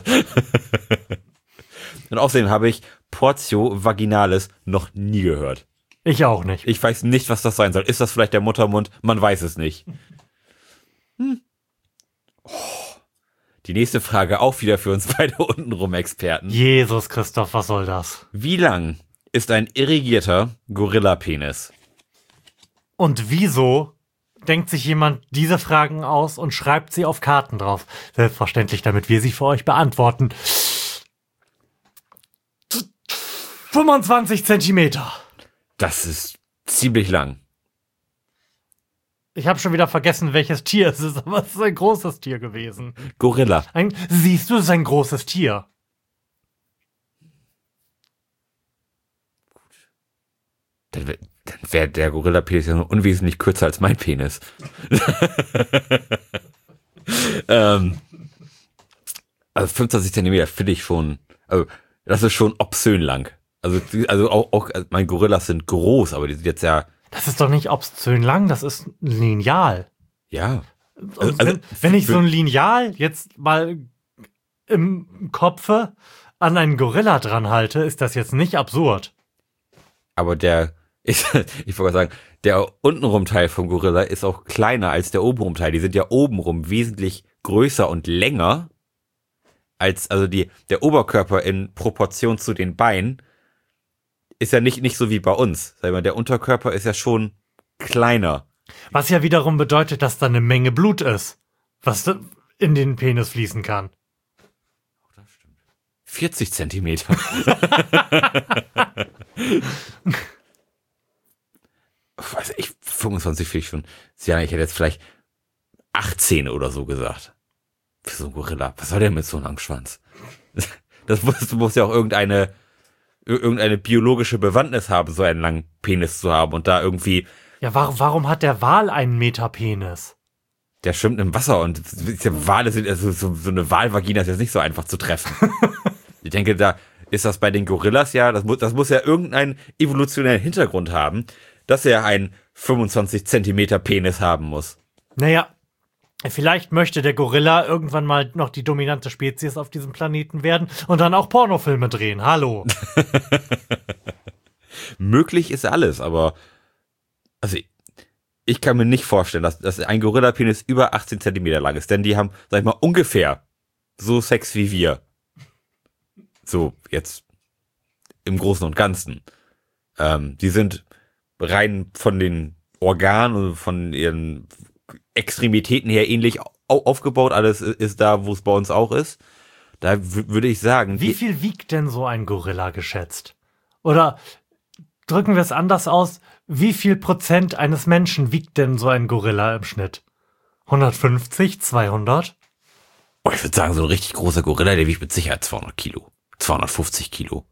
Und außerdem habe ich Portio vaginalis noch nie gehört. Ich auch nicht. Ich weiß nicht, was das sein soll. Ist das vielleicht der Muttermund? Man weiß es nicht. Hm. Oh. Die nächste Frage auch wieder für uns beide untenrum Experten. Jesus Christoph, was soll das? Wie lang ist ein irrigierter Gorillapenis? Und wieso denkt sich jemand diese Fragen aus und schreibt sie auf Karten drauf? Selbstverständlich, damit wir sie für euch beantworten. fünfundzwanzig Zentimeter. Das ist ziemlich lang. Ich habe schon wieder vergessen, welches Tier es ist, aber es ist ein großes Tier gewesen. Gorilla. Ein, siehst du, es ist ein großes Tier. Dann wäre wär der Gorillapenis ja nur unwesentlich kürzer als mein Penis. ähm, also fünfundzwanzig Zentimeter finde ich schon, also das ist schon obszön lang. Also, die- also auch, auch also meine Gorillas sind groß, aber die sind jetzt ja, Das ist doch nicht obszön lang, das ist ein Lineal. ja. Und Also- wenn, wenn ich für- so ein Lineal jetzt mal im Kopfe an einen Gorilla dran halte, ist das jetzt nicht absurd. Aber der, ich, ich wollte sagen, der untenrum Teil vom Gorilla ist auch kleiner als der obenrum Teil. Die sind ja obenrum wesentlich größer und länger als, also die, der Oberkörper in Proportion zu den Beinen ist ja nicht, nicht so wie bei uns. Sag mal, der Unterkörper ist ja schon kleiner. Was ja wiederum bedeutet, dass da eine Menge Blut ist, was da in den Penis fließen kann. vierzig Zentimeter. Also ich, fünfundzwanzig finde ich schon. Ja, ich hätte jetzt vielleicht achtzehn oder so gesagt. Für so ein Gorilla. Was soll der mit so einem Langschwanz? Das muss, muss ja auch irgendeine, irgendeine biologische Bewandtnis haben, so einen langen Penis zu haben und da irgendwie, Ja, warum, warum hat der Wal einen Meter Penis? der schwimmt im Wasser und der Wale sind, also so, so eine Walvagina ist jetzt nicht so einfach zu treffen. Ich denke, da ist das bei den Gorillas ja, das muss, das muss ja irgendeinen evolutionären Hintergrund haben, dass er einen fünfundzwanzig Zentimeter Penis haben muss. Naja, vielleicht möchte der Gorilla irgendwann mal noch die dominante Spezies auf diesem Planeten werden und dann auch Pornofilme drehen. Hallo. Möglich ist alles, aber also ich, ich kann mir nicht vorstellen, dass, dass ein Gorillapenis über achtzehn Zentimeter lang ist, denn die haben, sag ich mal, ungefähr so Sex wie wir. So, jetzt im Großen und Ganzen. Ähm, die sind rein von den Organen und von ihren Extremitäten her ähnlich au- aufgebaut. Alles ist da, wo es bei uns auch ist. Da w- würde ich sagen, Wie die, viel wiegt denn so ein Gorilla geschätzt? Oder drücken wir es anders aus, wie viel Prozent eines Menschen wiegt denn so ein Gorilla im Schnitt? hundertfünfzig, zweihundert? oh, ich würde sagen, so ein richtig großer Gorilla, der wiegt mit Sicherheit zweihundert Kilo. zweihundertfünfzig Kilo.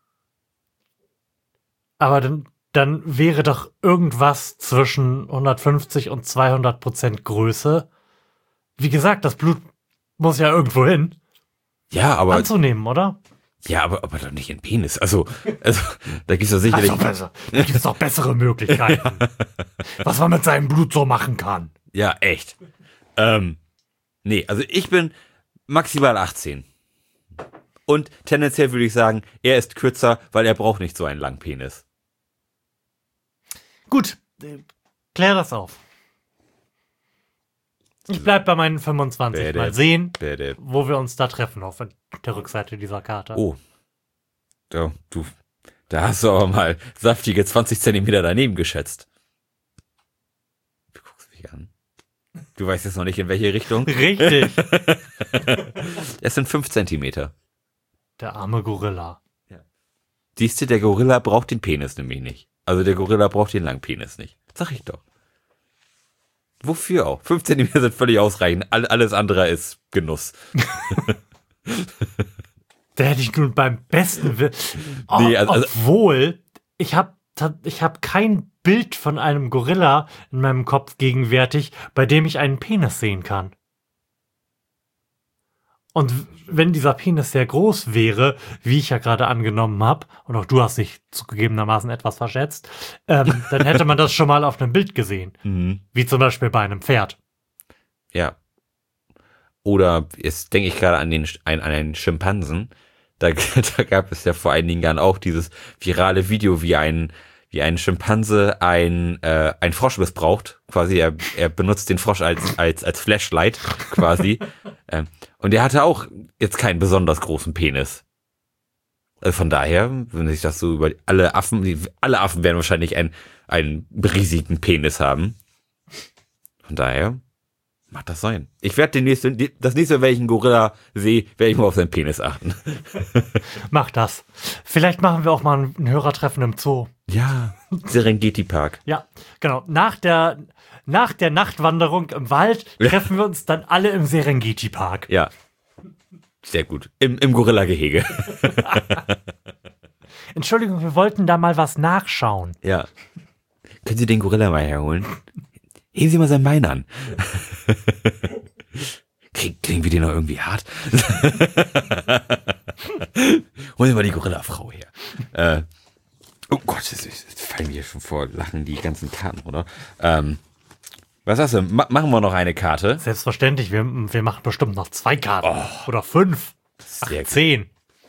Aber dann, dann wäre doch irgendwas zwischen hundertfünfzig und zweihundert Prozent Größe. Wie gesagt, das Blut muss ja irgendwo hin. Ja, aber, Anzunehmen, oder? ja, aber, aber doch nicht in Penis. Also, also, da gibt's doch sicherlich, Also besser. Da gibt es doch bessere Möglichkeiten. Was man mit seinem Blut so machen kann. ja, echt. Ähm, nee, also ich bin maximal achtzehn. Und tendenziell würde ich sagen, er ist kürzer, weil er braucht nicht so einen langen Penis. Gut, äh, klär das auf. Ich bleib bei meinen fünfundzwanzig. Bäh, Mal sehen, bäh, bäh. wo wir uns da treffen auf der Rückseite dieser Karte. Oh. Da, du, da hast du aber mal saftige zwanzig Zentimeter daneben geschätzt. Du guckst mich an. Du weißt jetzt noch nicht, in welche Richtung. Richtig. Es sind fünf Zentimeter. Der arme Gorilla. Siehst du, der Gorilla braucht den Penis nämlich nicht. Also der Gorilla braucht den langen Penis nicht. Sag ich doch. Wofür auch? Fünf Zentimeter sind völlig ausreichend. All, alles andere ist Genuss. Da hätte ich nun beim besten Willen. Oh, Nee, also- also- obwohl, ich habe ich hab kein Bild von einem Gorilla in meinem Kopf gegenwärtig, bei dem ich einen Penis sehen kann. Und w- wenn dieser Penis sehr groß wäre, wie ich ja gerade angenommen habe, und auch du hast dich zugegebenermaßen etwas verschätzt, ähm, dann hätte man das schon mal auf einem Bild gesehen. Mhm. Wie zum Beispiel bei einem Pferd. Ja. Oder jetzt denke ich gerade an den an einen Schimpansen. Da, da gab es ja vor einigen Jahren auch dieses virale Video, wie ein wie ein Schimpanse ein äh, ein Frosch missbraucht. Quasi er er benutzt den Frosch als als als Flashlight quasi. ähm, und er hatte auch jetzt keinen besonders großen Penis. Also von daher, wenn sich das so über alle Affen, die, alle Affen werden wahrscheinlich einen einen riesigen Penis haben. Von daher macht das sein. Ich werde den nächsten, die, das nächste, wenn ich einen Gorilla sehe, werde ich mal auf seinen Penis achten. Mach das. Vielleicht machen wir auch mal ein Hörertreffen im Zoo. Ja, Serengeti Park. Ja, genau. Nach der, nach der Nachtwanderung im Wald treffen wir uns dann alle im Serengeti-Park. Ja, sehr gut. Im, im Gorilla-Gehege. Entschuldigung, wir wollten da mal was nachschauen. Ja. Können Sie den Gorilla mal herholen? Heben Sie mal sein Bein an. Krieg, kriegen wir den noch irgendwie hart? Holen Sie mal die Gorilla-Frau her. Äh, oh Gott, jetzt, jetzt fallen mir schon vor Lachen die ganzen Karten, oder? Ähm, was hast du? Ma machen wir noch eine Karte? Selbstverständlich, wir, wir machen bestimmt noch zwei Karten. Oder fünf. Ach, Sehr gut. zehn.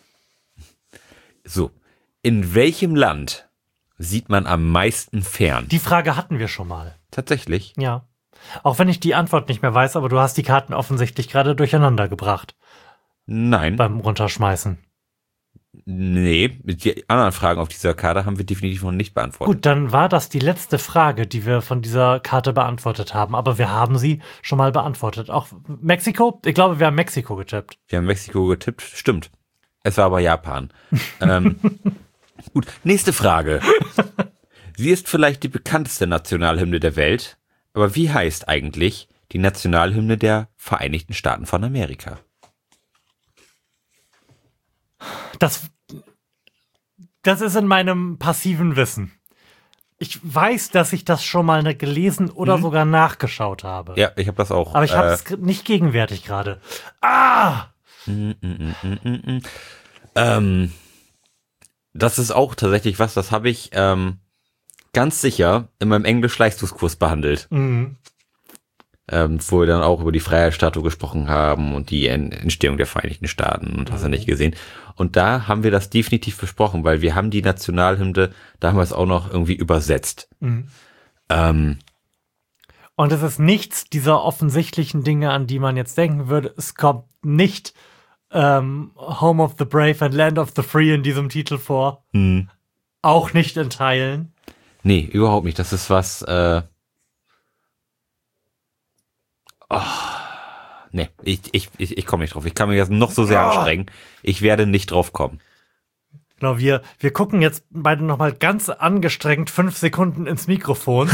So, in welchem Land sieht man am meisten fern? Die Frage hatten wir schon mal. Tatsächlich? Ja. Auch wenn ich die Antwort nicht mehr weiß, aber du hast die Karten offensichtlich gerade durcheinander gebracht Nein. beim Runterschmeißen. Nee, die anderen Fragen auf dieser Karte haben wir definitiv noch nicht beantwortet. Gut, dann war das die letzte Frage, die wir von dieser Karte beantwortet haben. Aber wir haben sie schon mal beantwortet. Auch Mexiko? Ich glaube, wir haben Mexiko getippt. Wir haben Mexiko getippt, stimmt. Es war aber Japan. ähm, gut, nächste Frage. Sie ist vielleicht die bekannteste Nationalhymne der Welt, aber wie heißt eigentlich die Nationalhymne der Vereinigten Staaten von Amerika? Das, das ist in meinem passiven Wissen. Ich weiß, dass ich das schon mal ne- gelesen oder sogar nachgeschaut habe. Ja, ich habe das auch. Aber ich habe äh, es nicht gegenwärtig gerade. Ah! Ähm, das ist auch tatsächlich was, das habe ich ähm, ganz sicher in meinem Englisch-Leistungskurs behandelt. Mhm. Ähm, wo wir dann auch über die Freiheitsstatue gesprochen haben und die En- Entstehung der Vereinigten Staaten und hast du nicht gesehen. Und da haben wir das definitiv besprochen, weil wir haben die Nationalhymne damals auch noch irgendwie übersetzt. Mhm. Ähm, Und es ist nichts dieser offensichtlichen Dinge, an die man jetzt denken würde. Es kommt nicht ähm, Home of the Brave and Land of the Free in diesem Titel vor. hm. Auch nicht in Teilen. Nee, überhaupt nicht. Das ist was, äh, oh, nee, ich, ich, ich, ich komme nicht drauf. Ich kann mich jetzt noch so sehr anstrengen. Ich werde nicht drauf kommen. Genau, wir, wir gucken jetzt beide nochmal ganz angestrengt fünf Sekunden ins Mikrofon.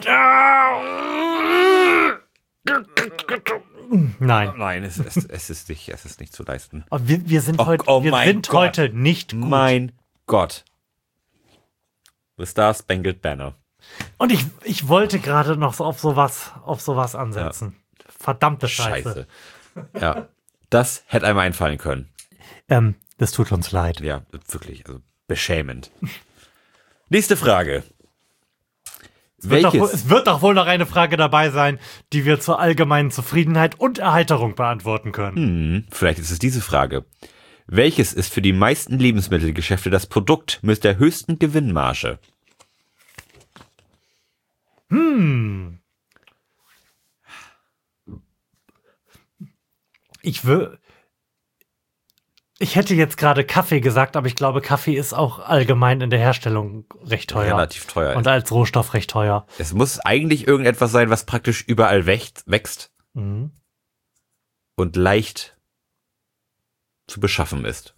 Nein. Nein, es, es, es, ist, nicht, es ist nicht zu leisten. Aber wir, wir sind, Oh, heute, oh wir mein sind Gott. heute nicht gut. Mein Gott. The Star Spangled Banner. Und ich, ich wollte gerade noch so auf sowas, auf sowas ansetzen. Ja. Verdammte Scheiße. Scheiße. Ja, das hätte einem einfallen können. Ähm, das tut uns leid. Ja, wirklich, also beschämend. Nächste Frage. Es wird, Welches? doch, es wird doch wohl noch eine Frage dabei sein, die wir zur allgemeinen Zufriedenheit und Erheiterung beantworten können. Hm, vielleicht ist es diese Frage. Welches ist für die meisten Lebensmittelgeschäfte das Produkt mit der höchsten Gewinnmarge? Hm. Ich will. Ich hätte jetzt gerade Kaffee gesagt, aber ich glaube, Kaffee ist auch allgemein in der Herstellung recht teuer. Relativ teuer. Und als Rohstoff recht teuer. Es muss eigentlich irgendetwas sein, was praktisch überall wächst, wächst Mhm. und leicht zu beschaffen ist.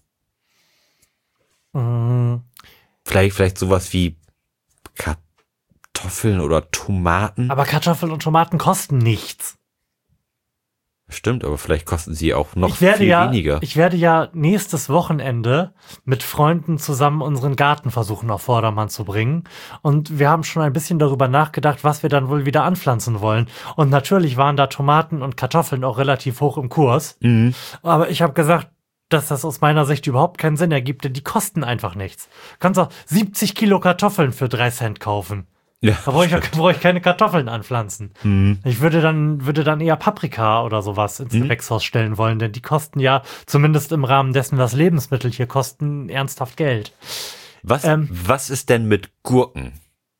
Mhm. Vielleicht, vielleicht sowas wie Kartoffeln oder Tomaten. Aber Kartoffeln und Tomaten kosten nichts. Stimmt, aber vielleicht kosten sie auch noch Ich werde viel ja, weniger. ich werde ja nächstes Wochenende mit Freunden zusammen unseren Garten versuchen auf Vordermann zu bringen. Und wir haben schon ein bisschen darüber nachgedacht, was wir dann wohl wieder anpflanzen wollen. Und natürlich waren da Tomaten und Kartoffeln auch relativ hoch im Kurs. Mhm. Aber ich habe gesagt, dass das aus meiner Sicht überhaupt keinen Sinn ergibt, denn die kosten einfach nichts. Du kannst auch siebzig Kilo Kartoffeln für drei Cent kaufen. Ja, Da brauche ich, brauch ich keine Kartoffeln anpflanzen. Mhm. Ich würde dann, würde dann eher Paprika oder sowas ins Mhm. Gewächshaus stellen wollen, denn die kosten ja, zumindest im Rahmen dessen, was Lebensmittel hier kosten, ernsthaft Geld. Was, Ähm. was ist denn mit Gurken?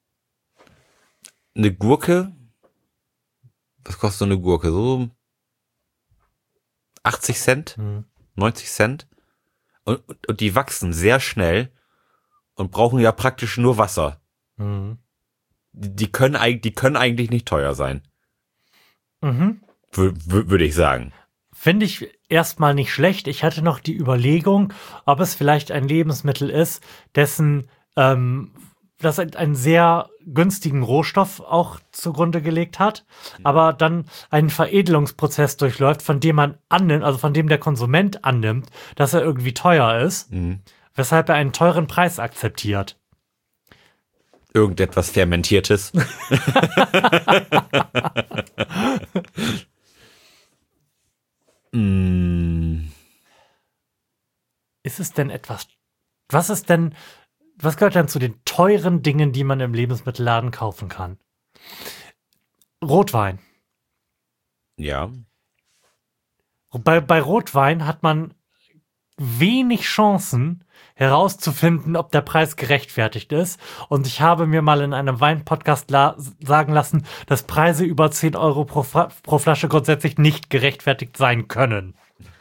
Eine Gurke? Was kostet so eine Gurke? So achtzig Cent? Hm. neunzig Cent? Und, und die wachsen sehr schnell und brauchen ja praktisch nur Wasser. Mhm. Die die können, eig- die können eigentlich nicht teuer sein, Mhm. wür- wür- würde ich sagen. Finde ich erstmal nicht schlecht. Ich hatte noch die Überlegung, ob es vielleicht ein Lebensmittel ist, dessen, ähm, das ein- einen sehr günstigen Rohstoff auch zugrunde gelegt hat, aber dann einen Veredelungsprozess durchläuft, von dem man annimmt, also von dem der Konsument annimmt, dass er irgendwie teuer ist, Mhm. weshalb er einen teuren Preis akzeptiert. Irgendetwas Fermentiertes. mm, Ist es denn etwas, was ist denn, was gehört denn zu den teuren Dingen, die man im Lebensmittelladen kaufen kann? Rotwein. ja. Bei, bei Rotwein hat man wenig Chancen herauszufinden, ob der Preis gerechtfertigt ist. Und ich habe mir mal in einem Wein-Podcast la- sagen lassen, dass Preise über zehn Euro pro, Fra- pro Flasche grundsätzlich nicht gerechtfertigt sein können.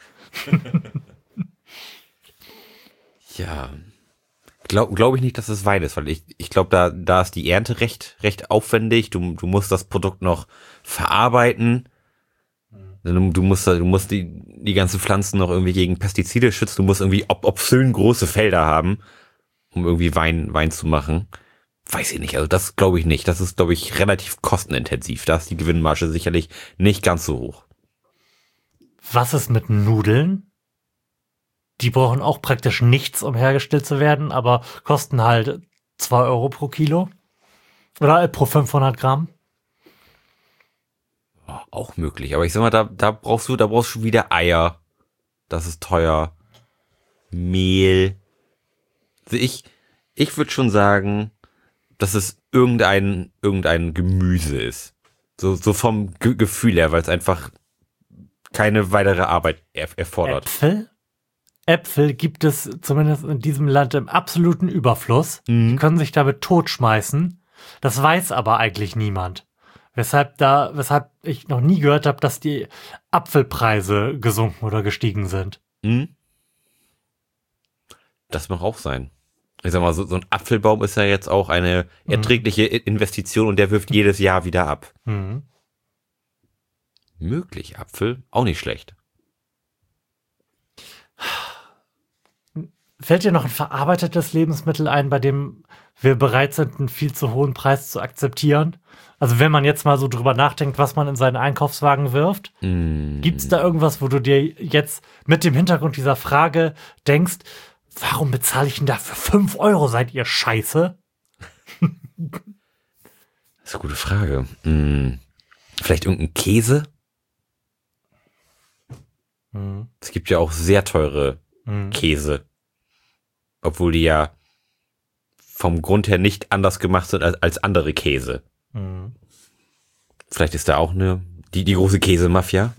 Ja. Glaube glaub ich nicht, dass es Wein ist, weil ich, ich glaube, da, da ist die Ernte recht, recht aufwendig. Du, du musst das Produkt noch verarbeiten. Du, du musst, du musst die, die ganzen Pflanzen noch irgendwie gegen Pestizide schützen. Du musst irgendwie ob, obszön große Felder haben, um irgendwie Wein, Wein zu machen. Weiß ich nicht. Also das glaube ich nicht. Das ist, glaube ich, relativ kostenintensiv. Da ist die Gewinnmarge sicherlich nicht ganz so hoch. Was ist mit Nudeln? Die brauchen auch praktisch nichts, um hergestellt zu werden, aber kosten halt zwei Euro pro Kilo. Oder pro fünfhundert Gramm. Auch möglich. Aber ich sag mal, da, da brauchst du, da brauchst du wieder Eier. Das ist teuer. Mehl. Also ich, ich würde schon sagen, dass es irgendein, irgendein Gemüse ist. So, so vom Ge Gefühl her, weil es einfach keine weitere Arbeit er erfordert. Äpfel? Äpfel gibt es zumindest in diesem Land im absoluten Überfluss. Die Mhm. können sich damit totschmeißen. Das weiß aber eigentlich niemand. Weshalb da, weshalb ich noch nie gehört habe, dass die Apfelpreise gesunken oder gestiegen sind. Mhm. Das mag auch sein. Ich sag mal, so, so ein Apfelbaum ist ja jetzt auch eine erträgliche Investition und der wirft jedes Jahr wieder ab. Mhm. Möglich, Apfel, auch nicht schlecht. Fällt dir noch ein verarbeitetes Lebensmittel ein, bei dem wir bereit sind, einen viel zu hohen Preis zu akzeptieren? Also wenn man jetzt mal so drüber nachdenkt, was man in seinen Einkaufswagen wirft, Mm. gibt es da irgendwas, wo du dir jetzt mit dem Hintergrund dieser Frage denkst, warum bezahle ich denn da für fünf Euro, seid ihr scheiße? Das ist eine gute Frage. Mm. Vielleicht irgendein Käse? Mhm. Es gibt ja auch sehr teure Mhm. Käse. Obwohl die ja vom Grund her nicht anders gemacht sind als, als andere Käse. Mhm. Vielleicht ist da auch eine, die, die große Käsemafia.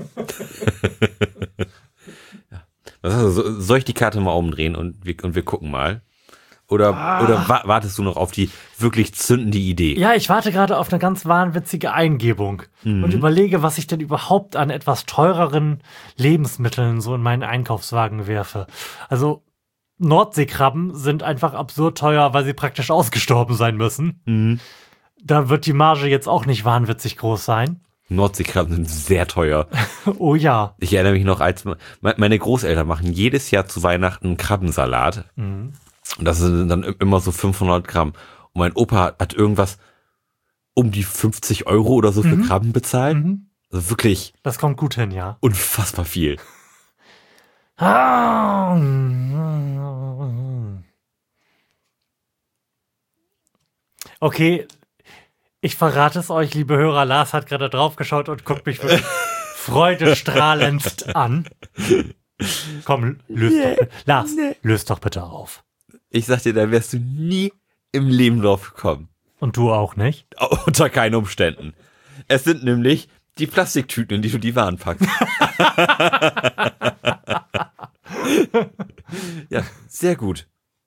Ja. Also, so- soll ich die Karte mal umdrehen und wir, und wir gucken mal? Oder, Ah. oder wa- wartest du noch auf die wirklich zündende Idee? Ja, ich warte gerade auf eine ganz wahnwitzige Eingebung Mhm. und überlege, was ich denn überhaupt an etwas teureren Lebensmitteln so in meinen Einkaufswagen werfe. Also Nordseekrabben sind einfach absurd teuer, weil sie praktisch ausgestorben sein müssen. Mhm. Da wird die Marge jetzt auch nicht wahnwitzig groß sein. Nordseekrabben sind sehr teuer. Oh ja. Ich erinnere mich noch, als me- meine Großeltern machen jedes Jahr zu Weihnachten einen Krabbensalat. Mhm. Und das sind dann immer so fünfhundert Gramm. Und mein Opa hat irgendwas um die fünfzig Euro oder so für Mhm. Krabben bezahlt. Mhm. Also wirklich Das kommt gut hin, ja. unfassbar viel. Ah. Okay, ich verrate es euch, liebe Hörer. Lars hat gerade draufgeschaut und guckt mich wirklich freudestrahlendst an. Komm, löst Nee, doch, Lars, nee. löst doch bitte auf. Ich sag dir, da wärst du nie im Leben drauf gekommen. Und du auch nicht? Unter keinen Umständen. Es sind nämlich die Plastiktüten, in die du die Waren packst. Ja, sehr gut.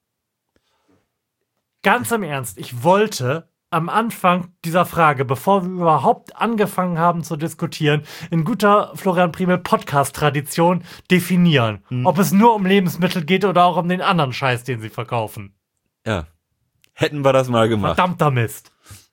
Ganz im Ernst, ich wollte am Anfang dieser Frage, bevor wir überhaupt angefangen haben zu diskutieren, in guter Florian Primel Podcast-Tradition definieren, Hm. ob es nur um Lebensmittel geht oder auch um den anderen Scheiß, den sie verkaufen. Ja. Hätten wir das mal gemacht. Verdammter Mist.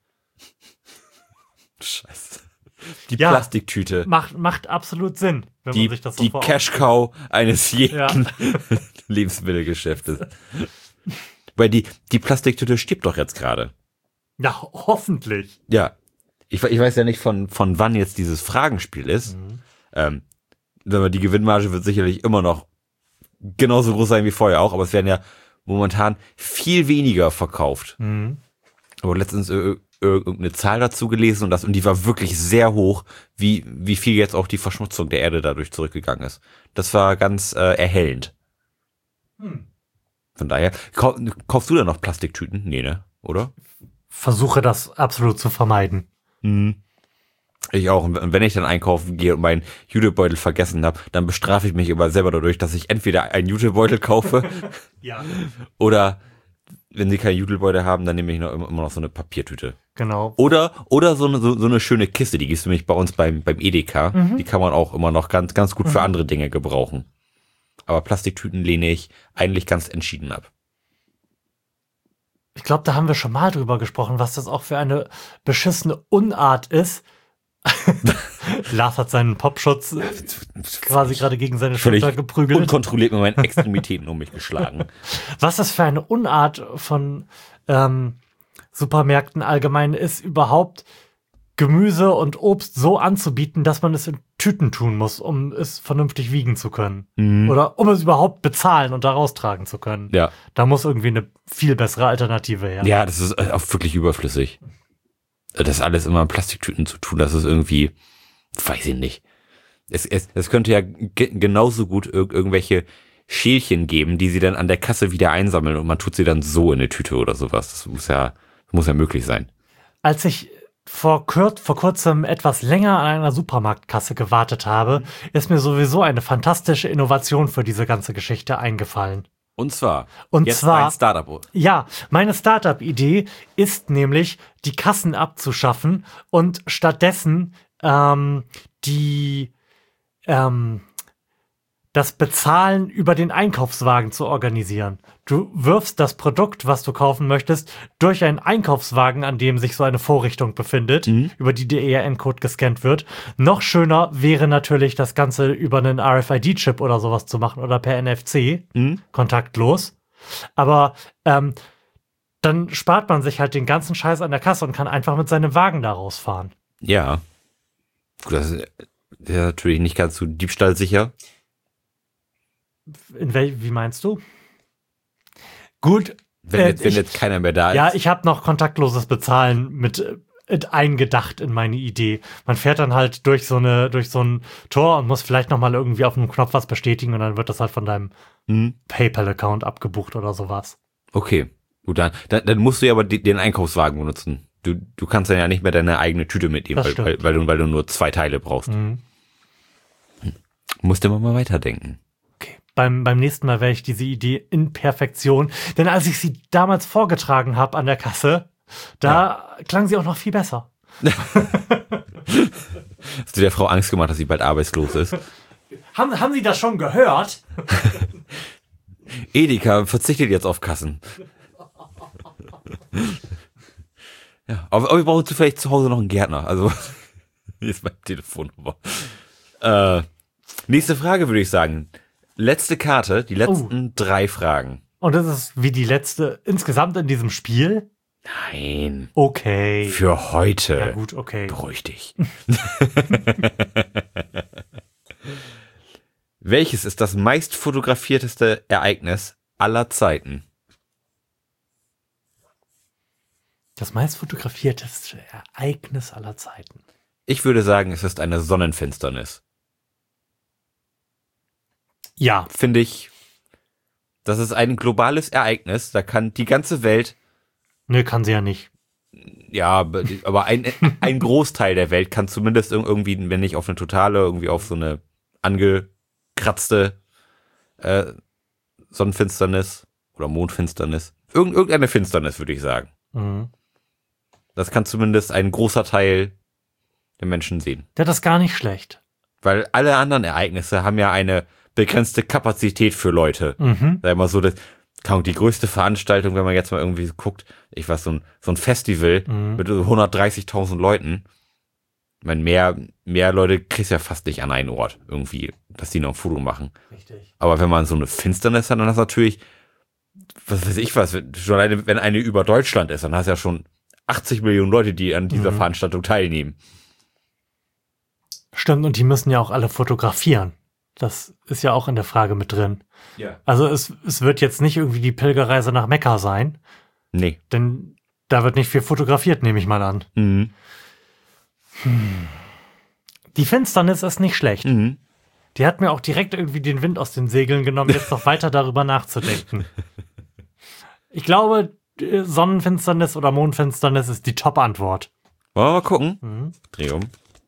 Scheiße. Die Ja. Plastiktüte. Macht, macht absolut Sinn, wenn Die, man sich das so die vor Augen- Cash-Cow eines jeden Ja. Lebensmittelgeschäftes. Weil die, die Plastiktüte stirbt doch jetzt gerade. Ja, hoffentlich. Ja. Ich, we- ich weiß ja nicht, von, von wann jetzt dieses Fragenspiel ist. Mhm. Ähm, sag mal, die Gewinnmarge wird sicherlich immer noch genauso groß sein wie vorher auch, aber es werden ja momentan viel weniger verkauft. Mhm. Aber letztens ir- ir- irgendeine Zahl dazu gelesen und das, und die war wirklich sehr hoch, wie, wie viel jetzt auch die Verschmutzung der Erde dadurch zurückgegangen ist. Das war ganz äh, erhellend. Hm. Von daher, kau kaufst du da noch Plastiktüten? Nee, ne? Oder? Versuche das absolut zu vermeiden. Mhm. Ich auch. Und wenn ich dann einkaufen gehe und meinen Jutebeutel vergessen habe, dann bestrafe ich mich aber selber dadurch, dass ich entweder einen Jutebeutel kaufe Ja. oder, wenn sie keinen Jutebeutel haben, dann nehme ich noch immer, immer noch so eine Papiertüte. Genau. Oder, oder so eine, so, so eine schöne Kiste, die gibt's nämlich bei uns beim, beim Edeka. Mhm. Die kann man auch immer noch ganz, ganz gut für Mhm. andere Dinge gebrauchen. Aber Plastiktüten lehne ich eigentlich ganz entschieden ab. Ich glaube, da haben wir schon mal drüber gesprochen, was das auch für eine beschissene Unart ist. Lars hat seinen Popschutz äh, quasi gerade gegen seine Völlig Schulter geprügelt. unkontrolliert mit meinen Extremitäten um mich geschlagen. Was das für eine Unart von ähm, Supermärkten allgemein ist, überhaupt Gemüse und Obst so anzubieten, dass man es in Tüten tun muss, um es vernünftig wiegen zu können. Mhm. Oder um es überhaupt bezahlen und da raustragen zu können. Ja. Da muss irgendwie eine viel bessere Alternative her. Ja, das ist auch wirklich überflüssig. Das alles immer in Plastiktüten zu tun, das ist irgendwie, weiß ich nicht. Es, es, es könnte ja ge genauso gut ir irgendwelche Schälchen geben, die sie dann an der Kasse wieder einsammeln und man tut sie dann so in eine Tüte oder sowas. Das muss ja, muss ja möglich sein. Als ich vor, kur vor kurzem etwas länger an einer Supermarktkasse gewartet habe, ist mir sowieso eine fantastische Innovation für diese ganze Geschichte eingefallen. Und zwar, Und jetzt zwar- ein Startup. Ja, meine Startup-Idee ist nämlich, die Kassen abzuschaffen und stattdessen ähm, die ähm, das Bezahlen über den Einkaufswagen zu organisieren. Du wirfst das Produkt, was du kaufen möchtest, durch einen Einkaufswagen, an dem sich so eine Vorrichtung befindet, mhm. über die der E R N-Code gescannt wird. Noch schöner wäre natürlich, das Ganze über einen R F I D-Chip oder sowas zu machen oder per N F C, mhm. kontaktlos. Aber ähm, dann spart man sich halt den ganzen Scheiß an der Kasse und kann einfach mit seinem Wagen da rausfahren. Ja. Gut, das ist ja natürlich nicht ganz so diebstahlsicher. In wel- wie meinst du? Gut. Wenn, äh, jetzt, wenn ich, jetzt keiner mehr da ist. Ja, ich habe noch kontaktloses Bezahlen mit äh, eingedacht in meine Idee. Man fährt dann halt durch so eine durch so ein Tor und muss vielleicht noch mal irgendwie auf einem Knopf was bestätigen und dann wird das halt von deinem hm. PayPal-Account abgebucht oder sowas. Okay, gut, dann, dann, dann musst du ja aber die, den Einkaufswagen benutzen. Du, du kannst dann ja nicht mehr deine eigene Tüte mitnehmen, weil, weil, weil, du, weil du nur zwei Teile brauchst. Mhm. Hm. Musst du immer mal weiterdenken. Okay, beim, beim nächsten Mal werde ich diese Idee in Perfektion, denn als ich sie damals vorgetragen habe an der Kasse, da ja. klang sie auch noch viel besser. Hast du der Frau Angst gemacht, dass sie bald arbeitslos ist? haben, haben Sie das schon gehört? Edeka verzichtet jetzt auf Kassen. Ja, aber, aber wir brauchen zufällig zu Hause noch einen Gärtner. Also, hier ist meine Telefonnummer. Äh, nächste Frage würde ich sagen. Letzte Karte, die letzten oh. drei Fragen. Und das ist wie die letzte insgesamt in diesem Spiel? Nein. Okay. Für heute. Ja gut, okay. Beruhig dich. Welches ist das meist fotografierteste Ereignis aller Zeiten? Das meist fotografierteste Ereignis aller Zeiten. Ich würde sagen, es ist eine Sonnenfinsternis. Ja. Finde ich, das ist ein globales Ereignis. Da kann die ganze Welt... Nö, kann sie ja nicht. Ja, aber ein, ein Großteil der Welt kann zumindest irgendwie, wenn nicht auf eine totale, irgendwie auf so eine angekratzte äh, Sonnenfinsternis oder Mondfinsternis. Irgend, irgendeine Finsternis, würde ich sagen. Mhm. Das kann zumindest ein großer Teil der Menschen sehen. Ja, das ist gar nicht schlecht. Weil alle anderen Ereignisse haben ja eine begrenzte Kapazität für Leute. Mhm. Sag mal so, das die größte Veranstaltung, wenn man jetzt mal irgendwie guckt, ich weiß, so ein, so ein Festival mhm. mit hundertdreißigtausend Leuten. Ich meine, mehr, mehr Leute kriegst ja fast nicht an einen Ort irgendwie, dass die noch ein Foto machen. Richtig. Aber wenn man so eine Finsternis hat, dann hast du natürlich, was weiß ich was, schon alleine, wenn eine über Deutschland ist, dann hast du ja schon achtzig Millionen Leute, die an dieser mhm. Veranstaltung teilnehmen. Stimmt, und die müssen ja auch alle fotografieren. Das ist ja auch in der Frage mit drin. Ja. Also es, es wird jetzt nicht irgendwie die Pilgerreise nach Mekka sein. Nee. Denn da wird nicht viel fotografiert, nehme ich mal an. Mhm. Hm. Die Finsternis ist nicht schlecht. Mhm. Die hat mir auch direkt irgendwie den Wind aus den Segeln genommen, jetzt noch weiter darüber nachzudenken. Ich glaube, Sonnenfinsternis oder Mondfinsternis ist die Top-Antwort. Wollen wir mal gucken? Mhm. Dreh um.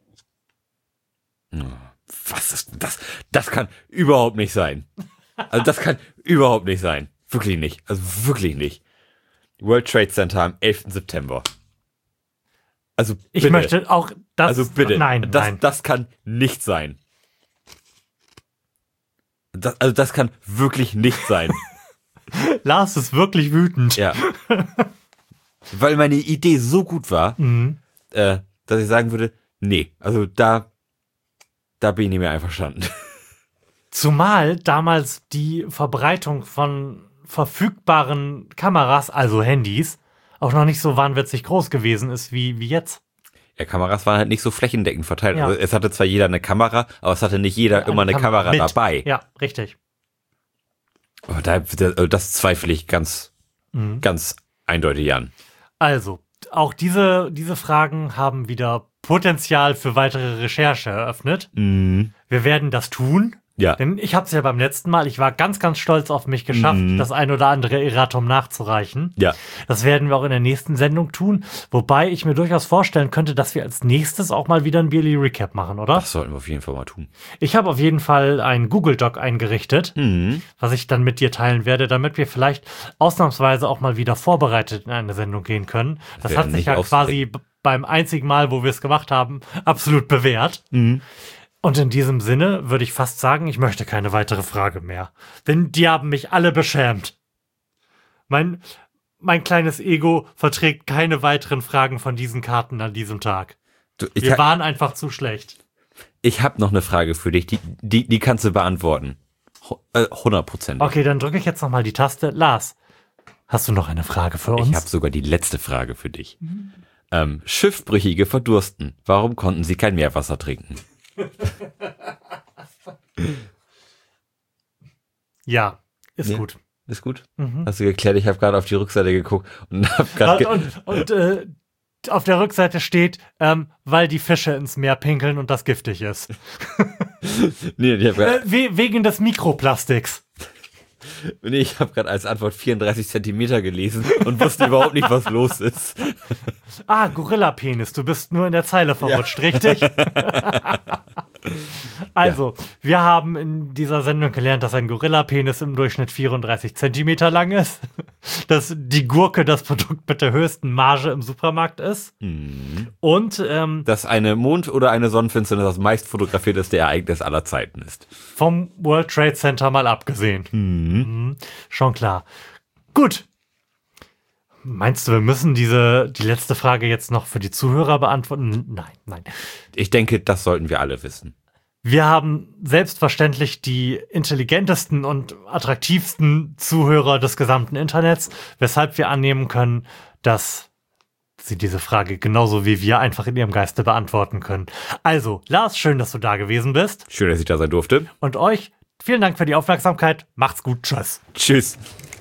Was ist das? Das kann überhaupt nicht sein. Also das kann überhaupt nicht sein. Wirklich nicht. Also wirklich nicht. World Trade Center am elften September. Also bitte. Ich möchte auch das. Also bitte. Nein, das, nein. Das kann nicht sein. Das, also das kann wirklich nicht sein. Lars ist wirklich wütend. Ja. Weil meine Idee so gut war, mhm. äh, dass ich sagen würde, nee, also da Da bin ich nicht mehr einverstanden. Zumal damals die Verbreitung von verfügbaren Kameras, also Handys, auch noch nicht so wahnwitzig groß gewesen ist wie, wie jetzt. Ja, Kameras waren halt nicht so flächendeckend verteilt. Ja. Also es hatte zwar jeder eine Kamera, aber es hatte nicht jeder eine immer eine Kamera, Kamera dabei. Ja, richtig. Aber da, das zweifle ich ganz, mhm. ganz eindeutig an. Also, auch diese, diese Fragen haben wieder Potenzial für weitere Recherche eröffnet. Mhm. Wir werden das tun. Ja. Denn ich habe es ja beim letzten Mal, ich war ganz, ganz stolz auf mich geschafft, mhm. das ein oder andere Erratum nachzureichen. Ja. Das werden wir auch in der nächsten Sendung tun. Wobei ich mir durchaus vorstellen könnte, dass wir als nächstes auch mal wieder ein Billy Recap machen, oder? Das sollten wir auf jeden Fall mal tun. Ich habe auf jeden Fall ein Google Doc eingerichtet, mhm. was ich dann mit dir teilen werde, damit wir vielleicht ausnahmsweise auch mal wieder vorbereitet in eine Sendung gehen können. Das Werden hat sich nicht ja aufs- quasi b- beim einzigen Mal, wo wir es gemacht haben, absolut bewährt. Mhm. Und in diesem Sinne würde ich fast sagen, ich möchte keine weitere Frage mehr. Denn die haben mich alle beschämt. Mein, mein kleines Ego verträgt keine weiteren Fragen von diesen Karten an diesem Tag. Du, ich Wir ha- waren einfach zu schlecht. Ich habe noch eine Frage für dich, die, die, die kannst du beantworten. Ho- äh, hundert Prozent. Okay, dann drücke ich jetzt nochmal die Taste. Lars, hast du noch eine Frage für uns? Ich habe sogar die letzte Frage für dich. Ähm, Schiffbrüchige verdursten. Warum konnten sie kein Meerwasser trinken? Ja, ist Ja. gut. Ist gut? Mhm. Hast du geklärt? Ich habe gerade auf die Rückseite geguckt und habe gerade... Und, Ge- und, und äh, auf der Rückseite steht, ähm, weil die Fische ins Meer pinkeln und das giftig ist. nee, ich habe Äh, we wegen des Mikroplastiks. nee, ich hab gerade als Antwort vierunddreißig Zentimeter gelesen und wusste überhaupt nicht, was los ist. Ah, Gorilla-Penis, du bist nur in der Zeile verrutscht, richtig? Also, wir haben in dieser Sendung gelernt, dass ein Gorilla-Penis im Durchschnitt vierunddreißig Zentimeter lang ist, dass die Gurke das Produkt mit der höchsten Marge im Supermarkt ist und ähm, Dass eine Mond- oder eine Sonnenfinsternis das meist fotografierteste Ereignis aller Zeiten ist. vom World Trade Center mal abgesehen. Mhm. Schon klar. Gut. Meinst du, wir müssen diese, die letzte Frage jetzt noch für die Zuhörer beantworten? Nein, nein. Ich denke, das sollten wir alle wissen. Wir haben selbstverständlich die intelligentesten und attraktivsten Zuhörer des gesamten Internets, weshalb wir annehmen können, dass sie diese Frage genauso wie wir einfach in ihrem Geiste beantworten können. Also, Lars, schön, dass du da gewesen bist. Schön, dass ich da sein durfte. Und euch, vielen Dank für die Aufmerksamkeit. Macht's gut. Tschüss. Tschüss.